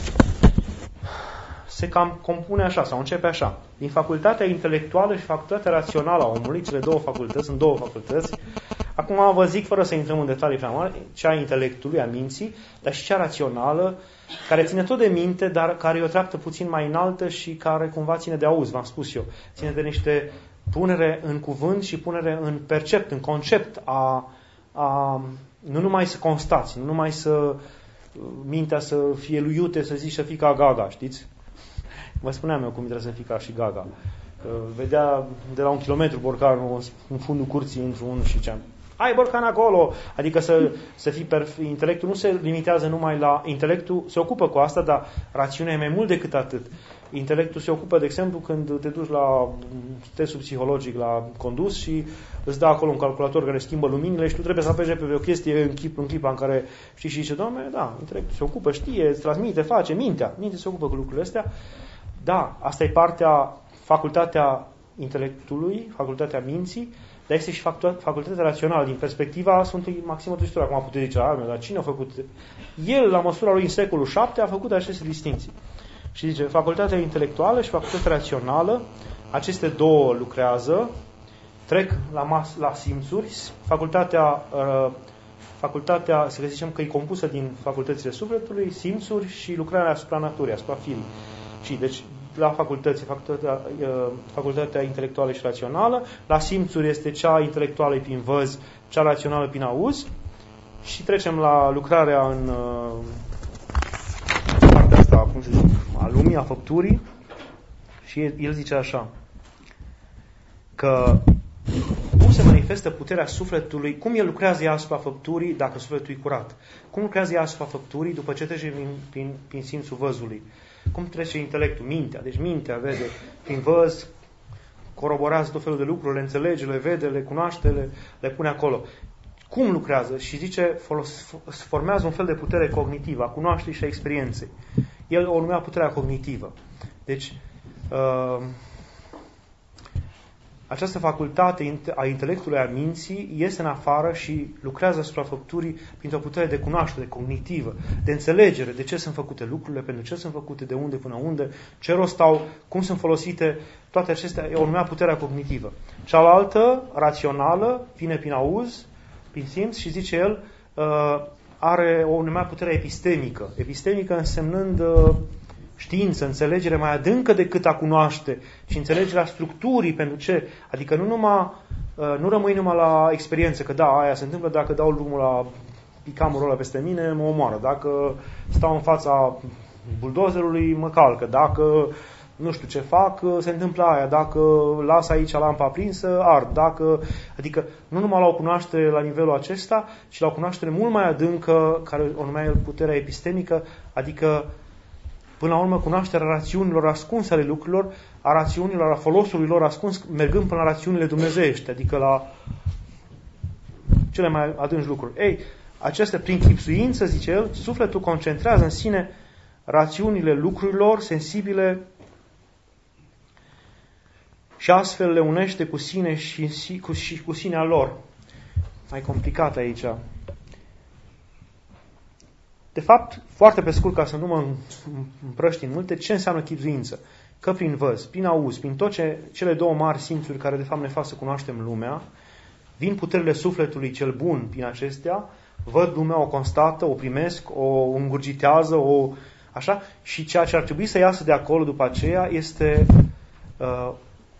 se cam compune așa, sau începe așa. Din facultatea intelectuală și facultatea rațională a omului, cele două facultăți, sunt două facultăți, Acum vă zic, fără să intrăm în detalii prea mari, cea a intelectului, a minții, dar și cea rațională, care ține tot de minte, dar care e o treaptă puțin mai înaltă și care cumva ține de auz, v-am spus eu. Ține de niște punere în cuvânt și punere în percept, în concept, a, a nu numai să constați, nu numai să mintea să fie lui iute, să zici să fii ca Gaga, știți? Vă spuneam eu cum trebuie să fii ca și Gaga. Vedea de la un kilometru borcanul în fundul curții într-un și ziceam, ai borcan acolo! Adică să, să fii perf- intelectul nu se limitează numai la intelectul, se ocupă cu asta, dar rațiunea e mai mult decât atât. Intelectul se ocupă, de exemplu, când te duci la testul psihologic la condus și îți dă acolo un calculator care schimbă luminile și tu trebuie să apeși pe o chestie în, chip, în clipa în care știi și zice, Doamne, da, intelectul se ocupă, știe, îți transmite, face, mintea, mintea se ocupă cu lucrurile astea. Da, asta e partea, facultatea intelectului, facultatea minții, dar este și facultatea rațională. Din perspectiva Sfântului Maxim Mărturisitor, acum puteți zice, dar cine a făcut? El, la măsura lui în secolul șapte, a făcut aceste distinții. Și zice, facultatea intelectuală și facultatea rațională, aceste două lucrează, trec la, mas, la simțuri, facultatea, uh, facultatea, să zicem că e compusă din facultățile sufletului, simțuri și lucrarea asupra naturii, asupra firii. Și deci, la facultăți, facultatea, uh, facultatea intelectuală și rațională, la simțuri este cea intelectuală prin văz, cea rațională prin auz, și trecem la lucrarea în uh, partea asta, cum se zice, a lumii, a făpturii, și el, el zice așa, că cum se manifestă puterea sufletului, cum el lucrează ea asupra făpturii dacă sufletul e curat, cum lucrează ea asupra făpturii după ce trece prin, prin, prin simțul văzului, cum trece intelectul, mintea, deci mintea vede prin văz, coroborează tot felul de lucruri, le înțelege, le vede, le cunoaște, le, le pune acolo. Cum lucrează? Și zice, folos, formează un fel de putere cognitivă, a cunoașterii și a experienței. El o numea puterea cognitivă. Deci, uh, această facultate a intelectului, a minții, iese în afară și lucrează asupra făpturii printr-o putere de cunoaștere cognitivă, de înțelegere de ce sunt făcute lucrurile, pentru ce sunt făcute, de unde până unde, ce rost au, cum sunt folosite, toate acestea, o numea puterea cognitivă. Cealaltă, rațională, vine prin auz, prin simț și zice el, uh, are o numea putere epistemică. Epistemică însemnând uh, știință, înțelegere mai adâncă decât a cunoaște și înțelegerea structurii, pentru ce? Adică nu numai, uh, nu rămâi numai la experiență, că da, aia se întâmplă dacă dau drumul la picamul ăla peste mine, mă omoară. Dacă stau în fața buldozerului, mă calcă. Dacă nu știu ce fac, se întâmplă aia. Dacă las aici lampa aprinsă, ard. Dacă, adică nu numai la o cunoaștere la nivelul acesta, ci la o cunoaștere mult mai adâncă, care o numea el puterea epistemică, adică până la urmă cunoașterea rațiunilor ascunse ale lucrurilor, a rațiunilor, a folosului lor ascuns, mergând până la rațiunile dumnezeiești, adică la cele mai adânci lucruri. Ei, acestea, prin chipsuință, zice el, sufletul concentrează în sine rațiunile lucrurilor sensibile și astfel le unește cu sine și cu, și cu sinea lor. Mai complicat aici. De fapt, foarte pe scurt, ca să nu mă împrăști în multe, ce înseamnă chipzuință? Că prin văz, prin auz, prin tot ce, cele două mari simțuri care de fapt ne fac să cunoaștem lumea, vin puterile sufletului cel bun prin acestea, văd lumea, o constată, o primesc, o îngurgitează, o așa, și ceea ce ar trebui să iasă de acolo după aceea este uh,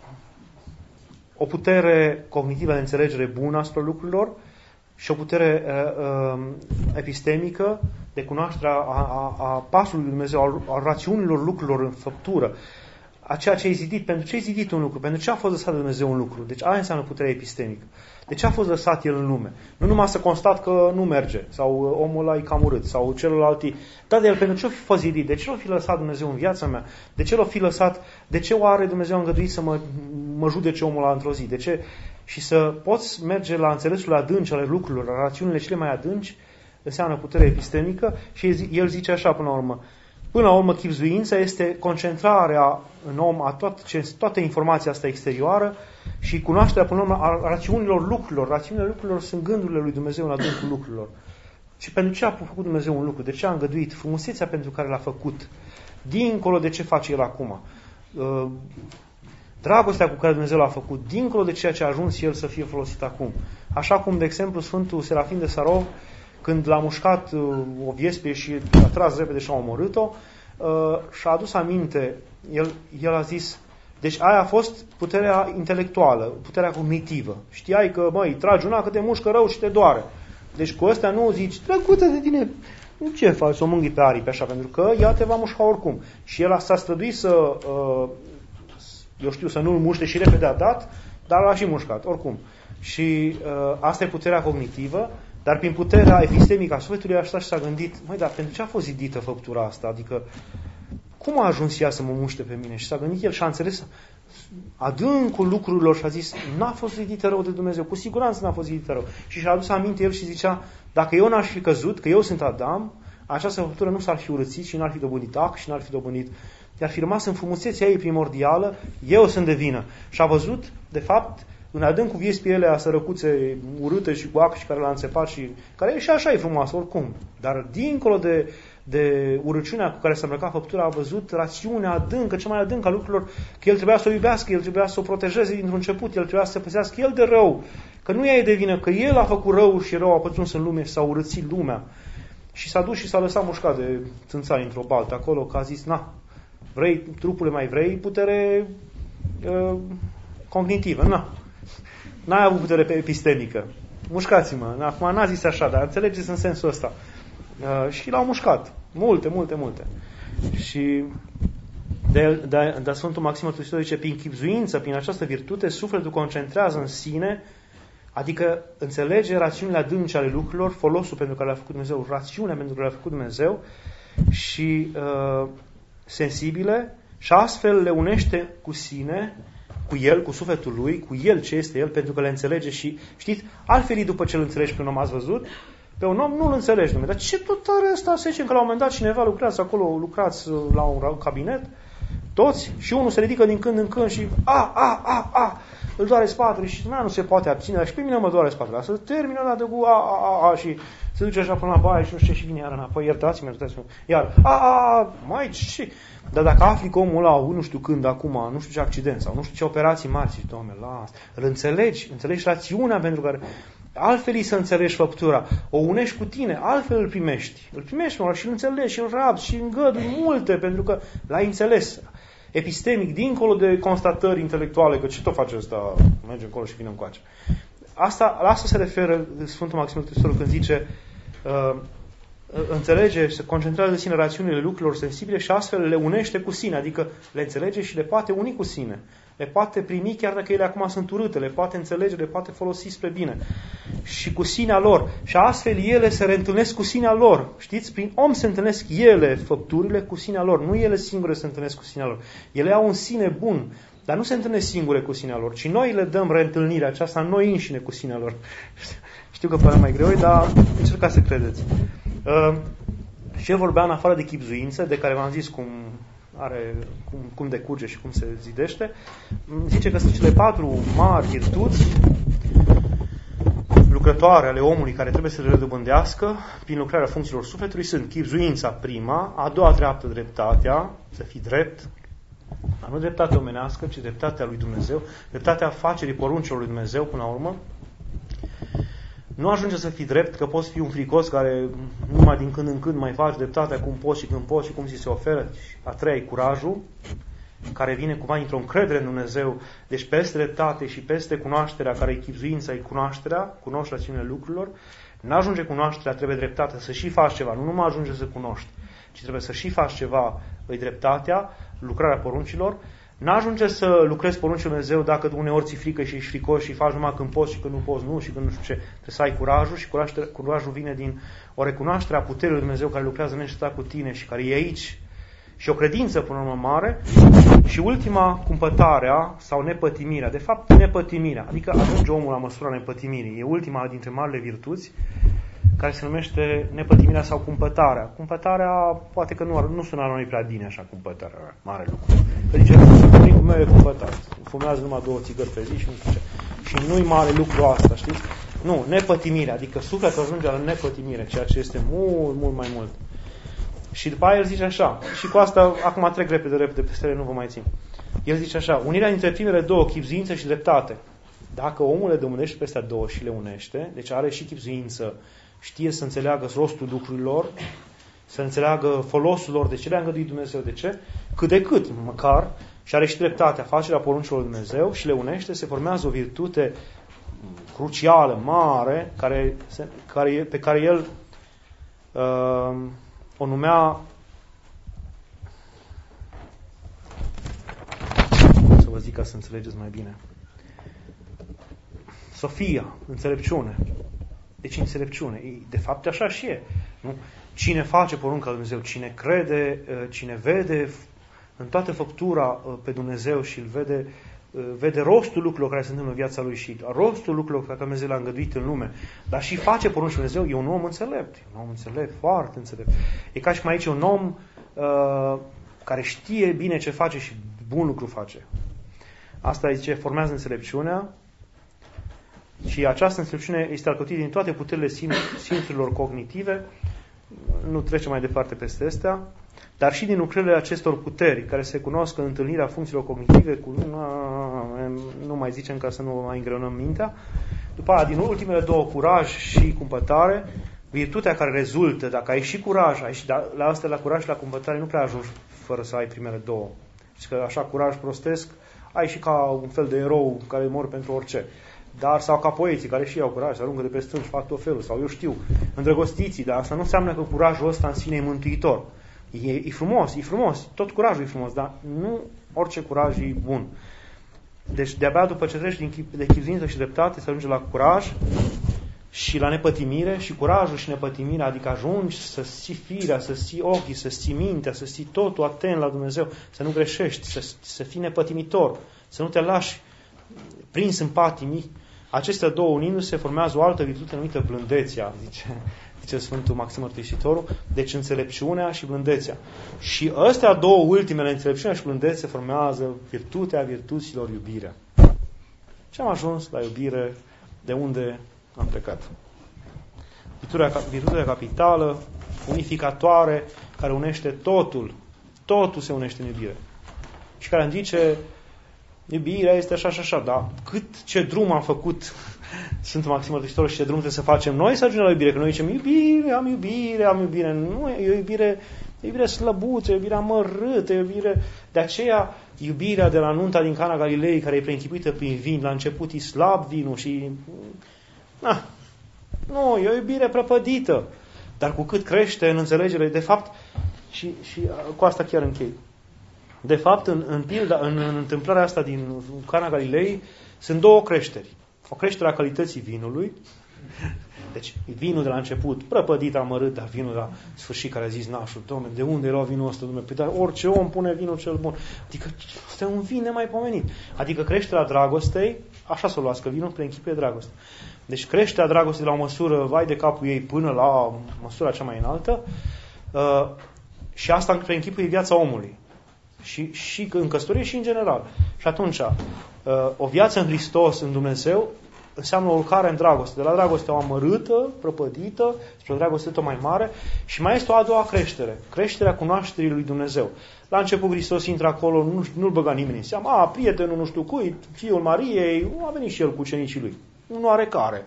o putere cognitivă de înțelegere bună asupra lucrurilor și o putere uh, uh, epistemică de cunoaștere a, a, a pasului lui Dumnezeu, a, a rațiunilor lucrurilor în făptură, a ceea ce ai zidit. Pentru ce ai zidit un lucru? Pentru ce a fost lăsat de Dumnezeu un lucru? Deci aia înseamnă puterea epistemică. De ce a fost lăsat el în lume? Nu numai să constat că nu merge, sau omul ăla e cam urât, sau celălalt e... Dar de el, pentru ce a fi fost zidit? De ce l-a fi lăsat Dumnezeu în viața mea? De ce l-a fi lăsat? De ce oare Dumnezeu a îngăduit să mă, mă judece omul ăla într-o zi? De ce? Și să poți merge la înțelesul adânci ale lucrurilor, la rațiunile cele mai adânci, înseamnă putere epistemică și el zice așa până la urmă. Până la urmă, chipzuința este concentrarea în om a toată, toată informația asta exterioară și cunoașterea până la urmă a rațiunilor lucrurilor. Rațiunile lucrurilor sunt gândurile lui Dumnezeu în adâncul lucrurilor. Și pentru ce a făcut Dumnezeu un lucru? De ce a îngăduit? Frumusețea pentru care l-a făcut. Dincolo de ce face El acum. dragostea cu care Dumnezeu l-a făcut, dincolo de ceea ce a ajuns el să fie folosit acum. Așa cum, de exemplu, Sfântul Serafim de Sarov, când l-a mușcat o viespie și a tras repede și a omorât-o, și-a adus aminte, el, el a zis, deci aia a fost puterea intelectuală, puterea cognitivă. Știai că, măi, tragi una că te mușcă rău și te doare. Deci cu ăstea nu zici, drăguță de tine, ce faci, să o mângâi pe aripi așa, pentru că ea te va mușca oricum. Și el s-a străduit să, eu știu, să nu-l muște și repede a dat, dar l-a și mușcat, oricum. Și asta e puterea cognitivă, dar prin puterea epistemică a sufletului a stat și s-a gândit, măi, dar pentru ce a fost zidită făptura asta? Adică, cum a ajuns ea să mă muște pe mine? Și s-a gândit el și a înțeles adâncul lucrurilor și a zis, n-a fost zidită rău de Dumnezeu, cu siguranță n-a fost zidită rău. Și și-a adus aminte el și zicea, dacă eu n-aș fi căzut, că eu sunt Adam, această făptură nu s-ar fi urățit și n-ar fi dobândit ac și n-ar fi dobândit, ar fi rămas în frumusețea ei primordială, eu sunt de vină. Și a văzut, de fapt, în adâncul vieții ele sărăcuțe urâte și cu ac și care l-a înțepat și care și așa e frumoasă oricum. Dar dincolo de, de urăciunea cu care s-a îmbrăcat făptura, a văzut rațiunea adâncă, cea mai adâncă a lucrurilor, că el trebuia să o iubească, el trebuia să o protejeze dintr-un început, el trebuia să se păzească el de rău, că nu ea e de vină, că el a făcut rău și rău a pătruns în lume și s-a urățit lumea. Și s-a dus și s-a lăsat mușcat de țânțari într-o baltă acolo, că a zis, na, vrei, trupule mai vrei, putere uh, cognitivă, na. N-ai avut putere epistemică. Mușcați-mă. Acum n-a zis așa, dar înțelegeți în sensul ăsta. Uh, și l-au mușcat. Multe, multe, multe. Și de, de, de Sfântul Maxim Mărturisitor zice, prin chibzuință, prin această virtute, sufletul concentrează în sine, adică înțelege rațiunile adânci ale lucrurilor, folosul pentru care le-a făcut Dumnezeu, rațiunea pentru care le-a făcut Dumnezeu și uh, sensibile, și astfel le unește cu sine, cu el, cu sufletul lui, cu el ce este el, pentru că le înțelege și, știți, altfel după ce îl înțelegi pe un om, ați văzut, pe un om nu îl înțelegi, numai. Dar ce tot are ăsta? Să zicem că la un moment dat cineva lucrați acolo, lucrați la un cabinet, toți, și unul se ridică din când în când și a, a, a, a, îl doare spatele și nu se poate abține, dar și pe mine mă doare spatele. Să termină la de cu a, a, a, a și se duce așa până la baie și nu știu ce și vine iar înapoi, iertați-mă, iertați-mă, iar, a, a, a, mai ce? Dar dacă afli că omul ăla, nu știu când, acum, nu știu ce accident sau nu știu ce operații mari, și Doamne, las, îl înțelegi, înțelegi rațiunea pentru care altfel îi să înțelegi făptura, o unești cu tine, altfel îl primești. Îl primești și îl înțelegi și îl rabzi și îngădui multe, pentru că l-ai înțeles. Epistemic, dincolo de constatări intelectuale, că ce tot face ăsta, merge încolo și vine încoace. Asta, la asta se referă Sfântul Maxim Mărturisitor când zice uh, înțelege, se concentrează în sine rațiunile lucrurilor sensibile și astfel le unește cu sine, adică le înțelege și le poate uni cu sine. Le poate primi chiar dacă ele acum sunt urâte, le poate înțelege, le poate folosi spre bine. Și cu sinea lor. Și astfel ele se reîntâlnesc cu sinea lor. Știți? Prin om se întâlnesc ele, făpturile, cu sinea lor. Nu ele singure se întâlnesc cu sinea lor. Ele au un sine bun, dar nu se întâlnesc singure cu sinea lor, ci noi le dăm reîntâlnirea aceasta noi înșine cu sinea lor. Știu că pare mai greu, dar încercați să credeți. Uh, și el vorbea în afară de chibzuință, de care v-am zis cum are, cum, cum decurge și cum se zidește. Zice că sunt cele patru mari virtuți lucrătoare ale omului care trebuie să le redobândească prin lucrarea funcțiilor sufletului. Sunt chibzuința prima, a doua treaptă dreptatea, să fii drept, dar nu dreptatea omenească, ci dreptatea lui Dumnezeu, dreptatea facerii poruncilor lui Dumnezeu până la urmă. Nu ajunge să fii drept, că poți fi un fricos care numai din când în când mai faci dreptatea cum poți și când poți și cum ți se oferă. A treia e curajul, care vine cumva într-o încredere în Dumnezeu. Deci peste dreptate și peste cunoașterea, care e chibzuința, e cunoașterea, cunoști rațiunile lucrurilor. N-ajunge cunoașterea, trebuie dreptatea, să și faci ceva. Nu numai ajunge să cunoști, ci trebuie să și faci ceva, e dreptatea, lucrarea poruncilor. N-ajunge să lucrezi poruncile Lui Dumnezeu dacă uneori ți frică și ești fricos și faci numai când poți și când nu poți, nu, și când nu știu ce. Trebuie să ai curajul și curajul vine din o recunoaștere a puterii Lui Dumnezeu care lucrează neîncetat cu tine și care e aici și o credință până la urmă mare. Și ultima, cumpătarea sau nepătimirea. De fapt, nepătimirea. Adică ajunge omul la măsura nepătimirii. E ultima dintre marile virtuți care se numește nepătimirea sau cumpătarea. Cumpătarea, poate că nu, nu sună la noi prea bine așa, cumpătarea, mare lucru. Că zice, bunicul meu e cumpătat, fumează numai două țigări pe zi și nu știu ce. Și nu-i mare lucru asta, știți? Nu, nepătimirea, adică sufletul ajunge la nepătimire, ceea ce este mult, mult mai mult. Și după aia el zice așa, și cu asta, acum trec repede, repede, peste ele nu vă mai țin. El zice așa, unirea dintre primele două, chibzuință și dreptate. Dacă omul le domânește pe astea două și le unește, deci are și chibzuință, știe să înțeleagă rostul lucrurilor, să înțeleagă folosul lor, de ce le-a îngăduit Dumnezeu, de ce, cât de cât, măcar, și are și dreptatea, facerea poruncilor lui Dumnezeu și le unește, se formează o virtute crucială, mare, care, care, pe care el uh, o numea, să vă zic ca să înțelegeți mai bine, Sofia, înțelepciune. Deci înțelepciune. De fapt așa și e. Nu? Cine face porunca lui Dumnezeu, cine crede, cine vede în toată făptura pe Dumnezeu și îl vede, vede rostul lucrurilor care se întâmplă în viața lui și rostul lucrurilor pe care Dumnezeu l-a îngăduit în lume, dar și face porunca lui Dumnezeu, e un om înțelept. E un om înțelept, foarte înțelept. E ca și cum aici un om uh, care știe bine ce face și bun lucru face. Asta zice, formează înțelepciunea. Și această înțelepciune este alcătuită din toate puterile simțurilor cognitive, nu trece mai departe peste astea, dar și din lucrările acestor puteri, care se cunosc în întâlnirea funcțiilor cognitive, cu, nu mai zicem ca să nu mai îngreunăm mintea. După aia, din ultimele două, curaj și cumpătare, virtutea care rezultă, dacă ai și curaj, ai și, la astea, la curaj și la cumpătare, nu prea ajungi fără să ai primele două. Și că așa curaj prostesc, ai și ca un fel de erou care mor pentru orice. Dar sau ca poeții care și iau curaj, se aruncă de pe stânci, fac tot felul, sau eu știu, îndrăgostiții, dar asta nu înseamnă că curajul ăsta în sine e mântuitor. E, e frumos, e frumos, tot curajul e frumos, dar nu orice curaj e bun. Deci de-abia după ce treci din, de chibzuință și dreptate, se ajunge la curaj și la nepătimire, și curajul și nepătimirea, adică ajungi să ții firea, să ții ochii, să ții mintea, să ții totul atent la Dumnezeu, să nu greșești, să, să fii nepătimitor, să nu te lași prins în patimii. Acestea două unindu-se formează o altă virtute numită blândețea, zice, zice Sfântul Maxim Mărturisitorul, deci înțelepciunea și blândețea. Și astea două ultimele, înțelepciunea și blândețea, formează virtutea virtuților, iubirea. Și am ajuns la iubire, de unde am plecat. Virtutea, virtutea capitală, unificatoare, care unește totul, totul se unește în iubire. Și care îmi zice, iubirea este așa și așa, dar cât ce drum am făcut Sfântul Maxim Mărturisitorul și ce drum trebuie să facem noi să ajungem la iubire, că noi zicem iubire, am iubire, am iubire, nu, e o iubire, iubire slăbuță, iubire amărâtă, iubire, de aceea iubirea de la nunta din Cana Galilei, care e preînchipuită prin vin, la început e slab vinul și na, nu, e o iubire prăpădită, dar cu cât crește în înțelegere, de fapt, și, și cu asta chiar închei. De fapt, în, în, pilda, în, în întâmplarea asta din Cana Galilei, sunt două creșteri. O creștere a calității vinului, deci vinul de la început, prăpădit, amărât, dar vinul la sfârșit care a zis nașul, Doamne, de unde era vinul ăsta, Doamne? Păi, dar orice om pune vinul cel bun. Adică, ăsta e un vin nemaipomenit. Adică creșterea dragostei, așa să o luați, că vinul preînchipuie dragoste. Deci creșterea dragostei de la o măsură, vai de capul ei, până la măsura cea mai înaltă, uh, și asta preînchipuie viața omului. Și, și în căsătorie și în general. Și atunci, o viață în Hristos, în Dumnezeu, înseamnă o urcare în dragoste. De la dragoste o amărâtă, prăpădită, spre o dragoste tot mai mare. Și mai este o a doua creștere. Creșterea cunoașterii lui Dumnezeu. La început Hristos intră acolo, nu, nu-l băga nimeni în seamă. A, prietenul nu știu cui, fiul Mariei, a venit și el cu ucenicii lui. Nu are care.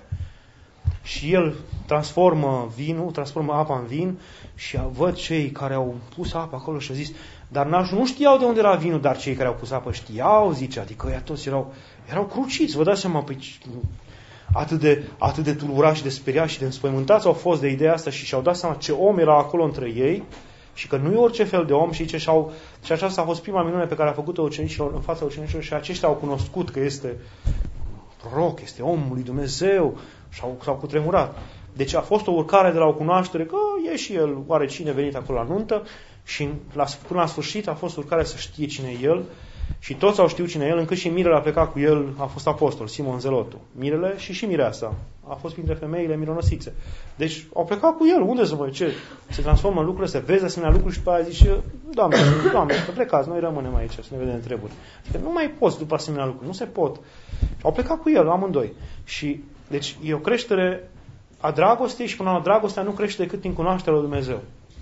Și el transformă vinul, transformă apa în vin și văd cei care au pus apa acolo și au zis, dar nu știau de unde era vinul, dar cei care au pus apă știau, zice, adică ăia toți erau, erau cruciți, vă dați seama, păi, atât de, atât de tulburați și de speriați și de înspăimântați au fost de ideea asta și și-au dat seama ce om era acolo între ei și că nu e orice fel de om și, ce și-au, și aceasta a fost prima minune pe care a făcut-o ucenicilor, în fața ucenicilor și aceștia au cunoscut că este proroc, este omul lui Dumnezeu și au, s-au cutremurat. Deci a fost o urcare de la o cunoaștere că e și el oare cine venit acolo la nuntă și la, până la sfârșit a fost urcarea să știe cine e el și toți au știut cine e el, încât și Mirele a plecat cu el, a fost apostol, Simon Zelotul. Mirele și și Mireasa. A fost printre femeile mironosițe. Deci au plecat cu el. Unde să voi? Ce? Se transformă în lucrurile, se vezi asemenea lucruri și pe aia zice, Doamne, Doamne, că plecați, noi rămânem aici să ne vedem treburi. Adică nu mai poți după asemenea lucruri, nu se pot. Și au plecat cu el, amândoi. Și, deci, e o creștere a dragostei și până la dragostea nu crește decât prin cunoașterea lui Dumnezeu.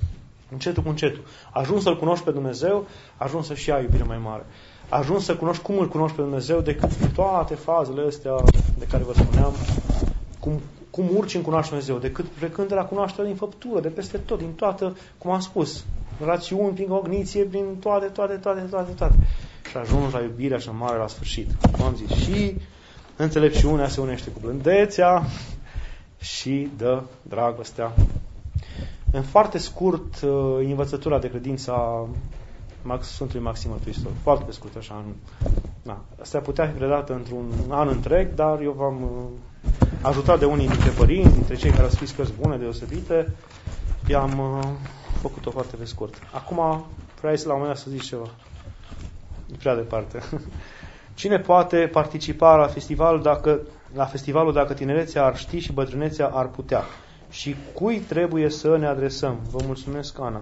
Încetul cu încetul. Ajungi să-L cunoști pe Dumnezeu, ajungi să și ai iubire mai mare. Ajungi să cunoști cum îl cunoști pe Dumnezeu decât toate fazele astea de care vă spuneam, cum, cum urci în cunoaște Dumnezeu, decât plecând de la cunoașterea din făptură, de peste tot, din toată, cum am spus, rațiuni, prin cogniție, prin toate, toate, toate, toate, toate. Și ajungi la iubirea cea mare la sfârșit. Cum am zis, și înțelepciunea se unește cu blândețea și dă dragostea. În foarte scurt, învățătura de credință a Sfântului Maxim Mărturisitor. Foarte pe scurt, așa. Da. Asta putea fi predată într-un an întreg, dar eu v-am ajutat de unii dintre părinți, dintre cei care au scris cărți bune, deosebite. I-am făcut-o foarte pe scurt. Acum, vreau să la un moment dat să zic ceva. E prea departe. Cine poate participa la festival dacă, la festivalul dacă tinerețea ar ști și bătrânețea ar putea? Și cui trebuie să ne adresăm? Vă mulțumesc, Ana.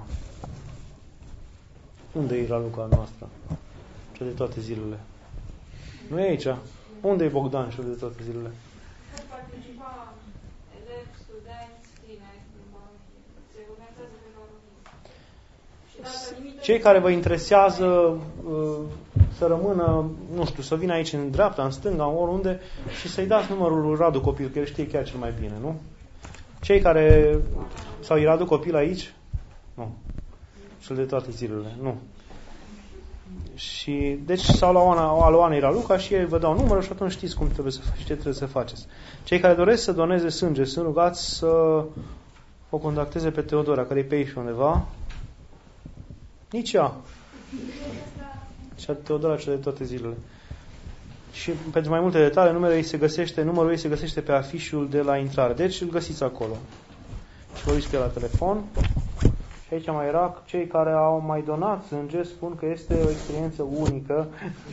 Unde e Raluca noastră? Cea de toate zilele. Nu e aici. Unde e Bogdan, cel de toate zilele? Pot participa elevi, studenți, tineri, se organizează pe România. Cei care vă interesează să rămână, nu știu, să vină aici în dreapta, în stânga, oriunde și să-i dați numărul lui Radu Copil, că el știe chiar cel mai bine, nu? Cei care... Sau îi Radu Copil aici? Nu. Cel de toate zilele. Nu. Și, deci, sau la Oana, la Oana Iraluca și ei vă dau numărul și atunci știți cum trebuie să faceți, ce trebuie să faceți. Cei care doresc să doneze sânge, sunt rugați să o contacteze pe Teodora, care e pe aici undeva. Nici ea. Și Teodora, cea de toate zilele. Și pentru mai multe detalii, numele ei se găsește, numărul ei se găsește pe afișul de la intrare. Deci îl găsiți acolo. Și vorbiți cu ea la telefon. Și aici mai era, cei care au mai donat sânge spun că este o experiență unică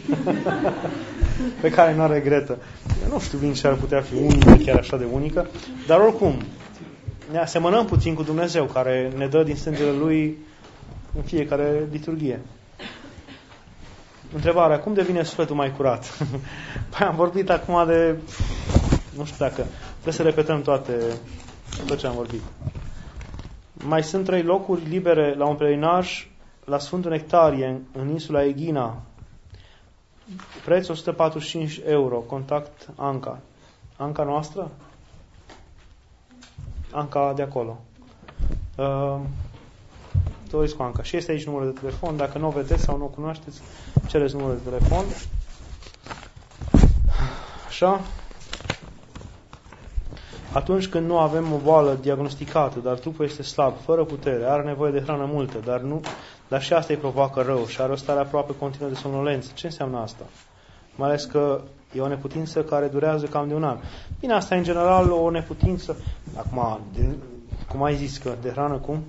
pe care nu o regretă. Eu nu știu bine ce ar putea fi unică, chiar așa de unică, dar oricum, ne asemănăm puțin cu Dumnezeu, care ne dă din sângele Lui în fiecare liturghie. Întrebarea, cum devine sufletul mai curat? Păi am vorbit acum de... Nu știu dacă... Trebuie să repetăm toate, tot ce am vorbit. Mai sunt trei locuri libere la un pelerinaj la Sfântul Nectarie, în, în insula Eghina. Preț o sută patruzeci și cinci euro. Contact Anca. Anca noastră? Anca de acolo. Uh, Doriți cu Anca. Și este aici numărul de telefon. Dacă nu o vedeți sau nu o cunoașteți, cereți numărul de telefon. Așa. Atunci când nu avem o boală diagnosticată, dar trupul este slab, fără putere, are nevoie de hrană multă, dar nu, dar și asta îi provoacă rău și are o stare aproape continuă de somnolență. Ce înseamnă asta? Mai ales că e o neputință care durează cam de un an. Bine, asta e în general o neputință. Acum, de, cum ai zis, că de hrană cum?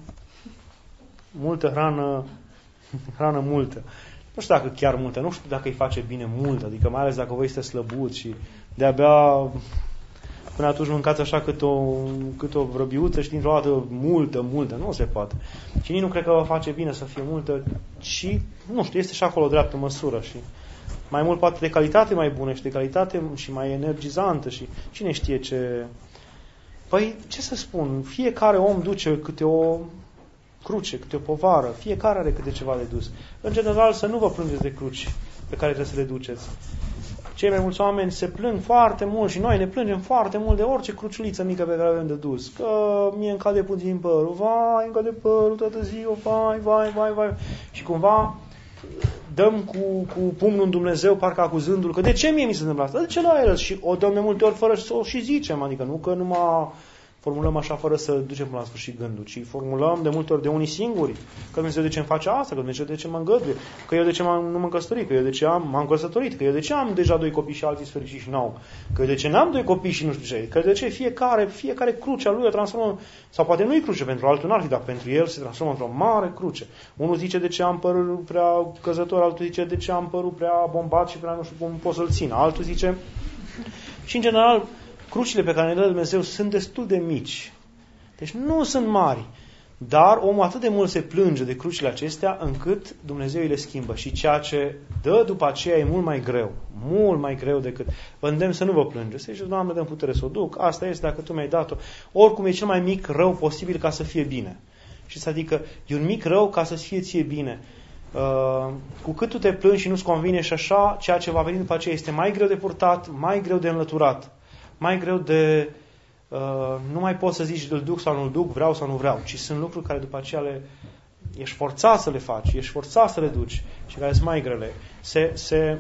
Multă hrană, hrană multă. Nu știu dacă chiar multă, nu știu dacă îi face bine multă, adică mai ales dacă voi este slăbuți și de-abia până atunci mâncați așa cât o, cât o vrăbiuță și dintr-o dată multă, multă, nu se poate. Și nici nu cred că vă face bine să fie multă, ci, nu știu, este și acolo o dreaptă măsură și mai mult poate de calitate mai bună și de calitate și mai energizantă și cine știe ce... Păi, ce să spun, fiecare om duce câte o cruce, câte o povară, fiecare are câte ceva de dus. În general, să nu vă plângeți de cruci pe care trebuie să le duceți. Cei mai mulți oameni se plâng foarte mult și noi ne plângem foarte mult de orice cruciuliță mică pe care avem de dus. Că mie îmi cade puțin părul, vai, îmi cade părul toată ziua, vai, vai, vai, vai. Și cumva dăm cu, cu pumnul în Dumnezeu, parcă acuzându-l, că de ce mie mi se întâmplă asta? De ce la el? Și o dăm de multe ori fără să o și zicem, adică nu că numai formulăm așa fără să ducem până la sfârșit gândul, ci formulăm de multe ori de unii singuri, că Dumnezeu de ce îmi face asta, că Dumnezeu de ce mă îngăduie, că eu de ce m-am, nu m-am căsătorit, că eu de ce am, m-am căsătorit, că eu de ce am deja doi copii și alții fericiți și n-au, că eu de ce n-am doi copii și nu știu ce, că de ce fiecare, fiecare cruce a lui o transformă, sau poate nu-i cruce, pentru altul n-ar fi, dar pentru el se transformă într-o mare cruce. Unul zice de ce am părul prea căzător, altul zice de ce am părul prea bombat și prea nu știu cum pot să-l țin, altul zice... Și în general, crucile pe care ne dă Dumnezeu sunt destul de mici. Deci nu sunt mari, dar omul atât de mult se plânge de crucile acestea încât Dumnezeu îi le schimbă și ceea ce dă după aceea e mult mai greu, mult mai greu decât vă îndemn să nu vă plângeți. Să ziceți, Doamne, dă-mi putere să o duc, asta este dacă Tu mi-ai dat-o. Oricum e cel mai mic rău posibil ca să fie bine. Știți? Adică e un mic rău ca să-ți fie ție bine. Uh, cu cât tu te plângi și nu-ți convine și așa, ceea ce va veni după aceea este mai greu de purtat, mai greu de înlăturat, mai greu de... Uh, nu mai poți să zici îl duc sau nu-l duc, vreau sau nu vreau, ci sunt lucruri care după aceea le, ești forțat să le faci, ești forțat să le duci și care sunt mai grele. Se, se,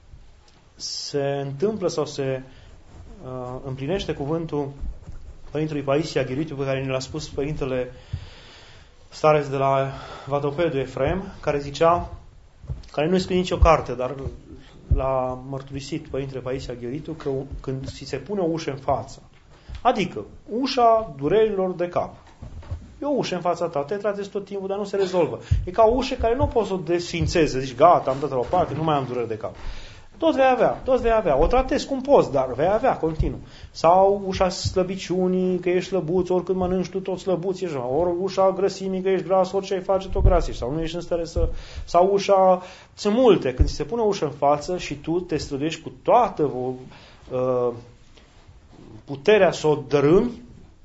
se întâmplă sau se uh, împlinește cuvântul Părintelui Paisie Aghiritiu, pe care ne l-a spus Părintele Stareț de la Vatopedul Efrem, care zicea, care nu scrie nicio carte, dar l-a mărturisit Părintele Paisie Aghiritiu, că când ți se pune o ușă în față, adică ușa durerilor de cap, e o ușă în fața ta, te tratezi tot timpul, dar nu se rezolvă. E ca o ușă care nu poți să o desfințezi, zici, gata, am dat la o parte, nu mai am dureri de cap. Tot vei avea, tot vei avea. O tratezi cum poți, dar vei avea continuu. Sau ușa slăbiciunii, că ești slăbuț, oricât mănânci tu tot slăbuț ești. Ori ușa grăsimii, că ești gras, orice ai face, tot gras ești. Sau nu ești în stare să... Sau ușa... Sunt multe. Când ți se pune o ușă în față și tu te străduiești cu toată uh, puterea să o dărâmi,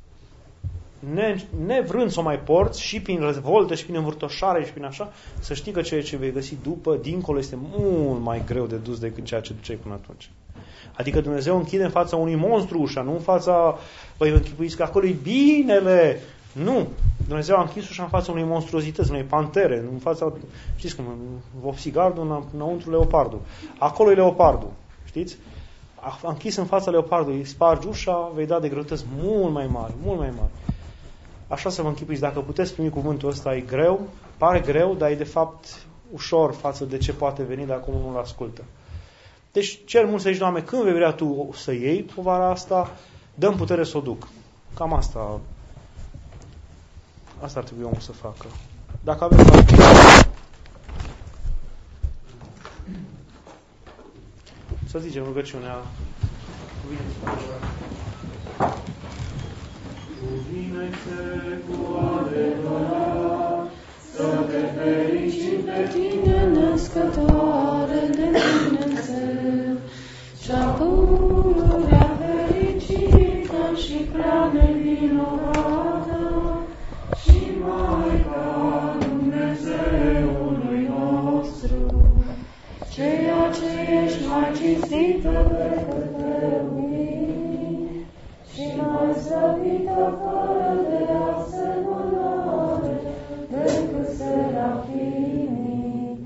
ne, nevrând să o mai porți și prin revoltă și prin învârtoșare și prin așa, să știi că ceea ce vei găsi după, dincolo, este mult mai greu de dus decât ceea ce duceai până atunci. Adică Dumnezeu închide în fața unui monstru ușa, nu în fața, băi, închipuiți că acolo e binele. Nu! Dumnezeu a închis ușa în fața unei monstruozități, unei pantere, în fața, știți cum, vopsi gardul, înăuntru leopardul. Acolo e leopardul, știți? A închis în fața leopardului, îi spargi ușa, vei da de greutăți mult mai mari, mult mai mari. Așa să vă închipuiți, dacă puteți primi cuvântul ăsta, e greu, pare greu, dar e de fapt ușor față de ce poate veni dacă unul nu-l ascultă. Deci cer mult să zici, Doamne, când vei vrea Tu să iei povara asta, dă-mi putere să o duc. Cam asta, asta ar trebui omul să facă. Dacă avem... Să zicem rugăciunea. Cuvine-te cu adevărat, să te fericim pe Tine, născătoare de Dumnezeu, cea pururea fericită și prea nevinovată, și Maica Dumnezeului nostru, ceea ce ești mai cinstită decât lumii și mai slăvită fără de asemănare decât serafimii,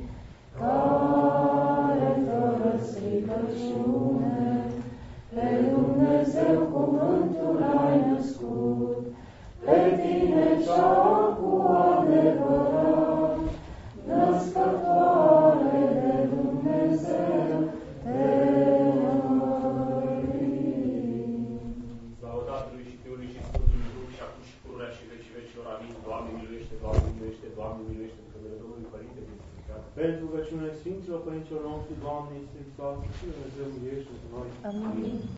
care fără stricăciune pe Dumnezeu cuvântul ai născut, pe Tine cea cu adevărat, născătoare de Dumnezeu, te mărim. Slavă Tatălui și Fiului și Sfântului Duh, și acum și pururea și vecii vecilor. Amin. Doamne miluiește, Doamne miluiește, Doamne miluiește, în numele Domnului Părinte Sfinților. Pentru rugăciunea Sfinților Părinților noștri, Doamne, Iisus Hristos, și Dumnezeu miluiește noi. Amin.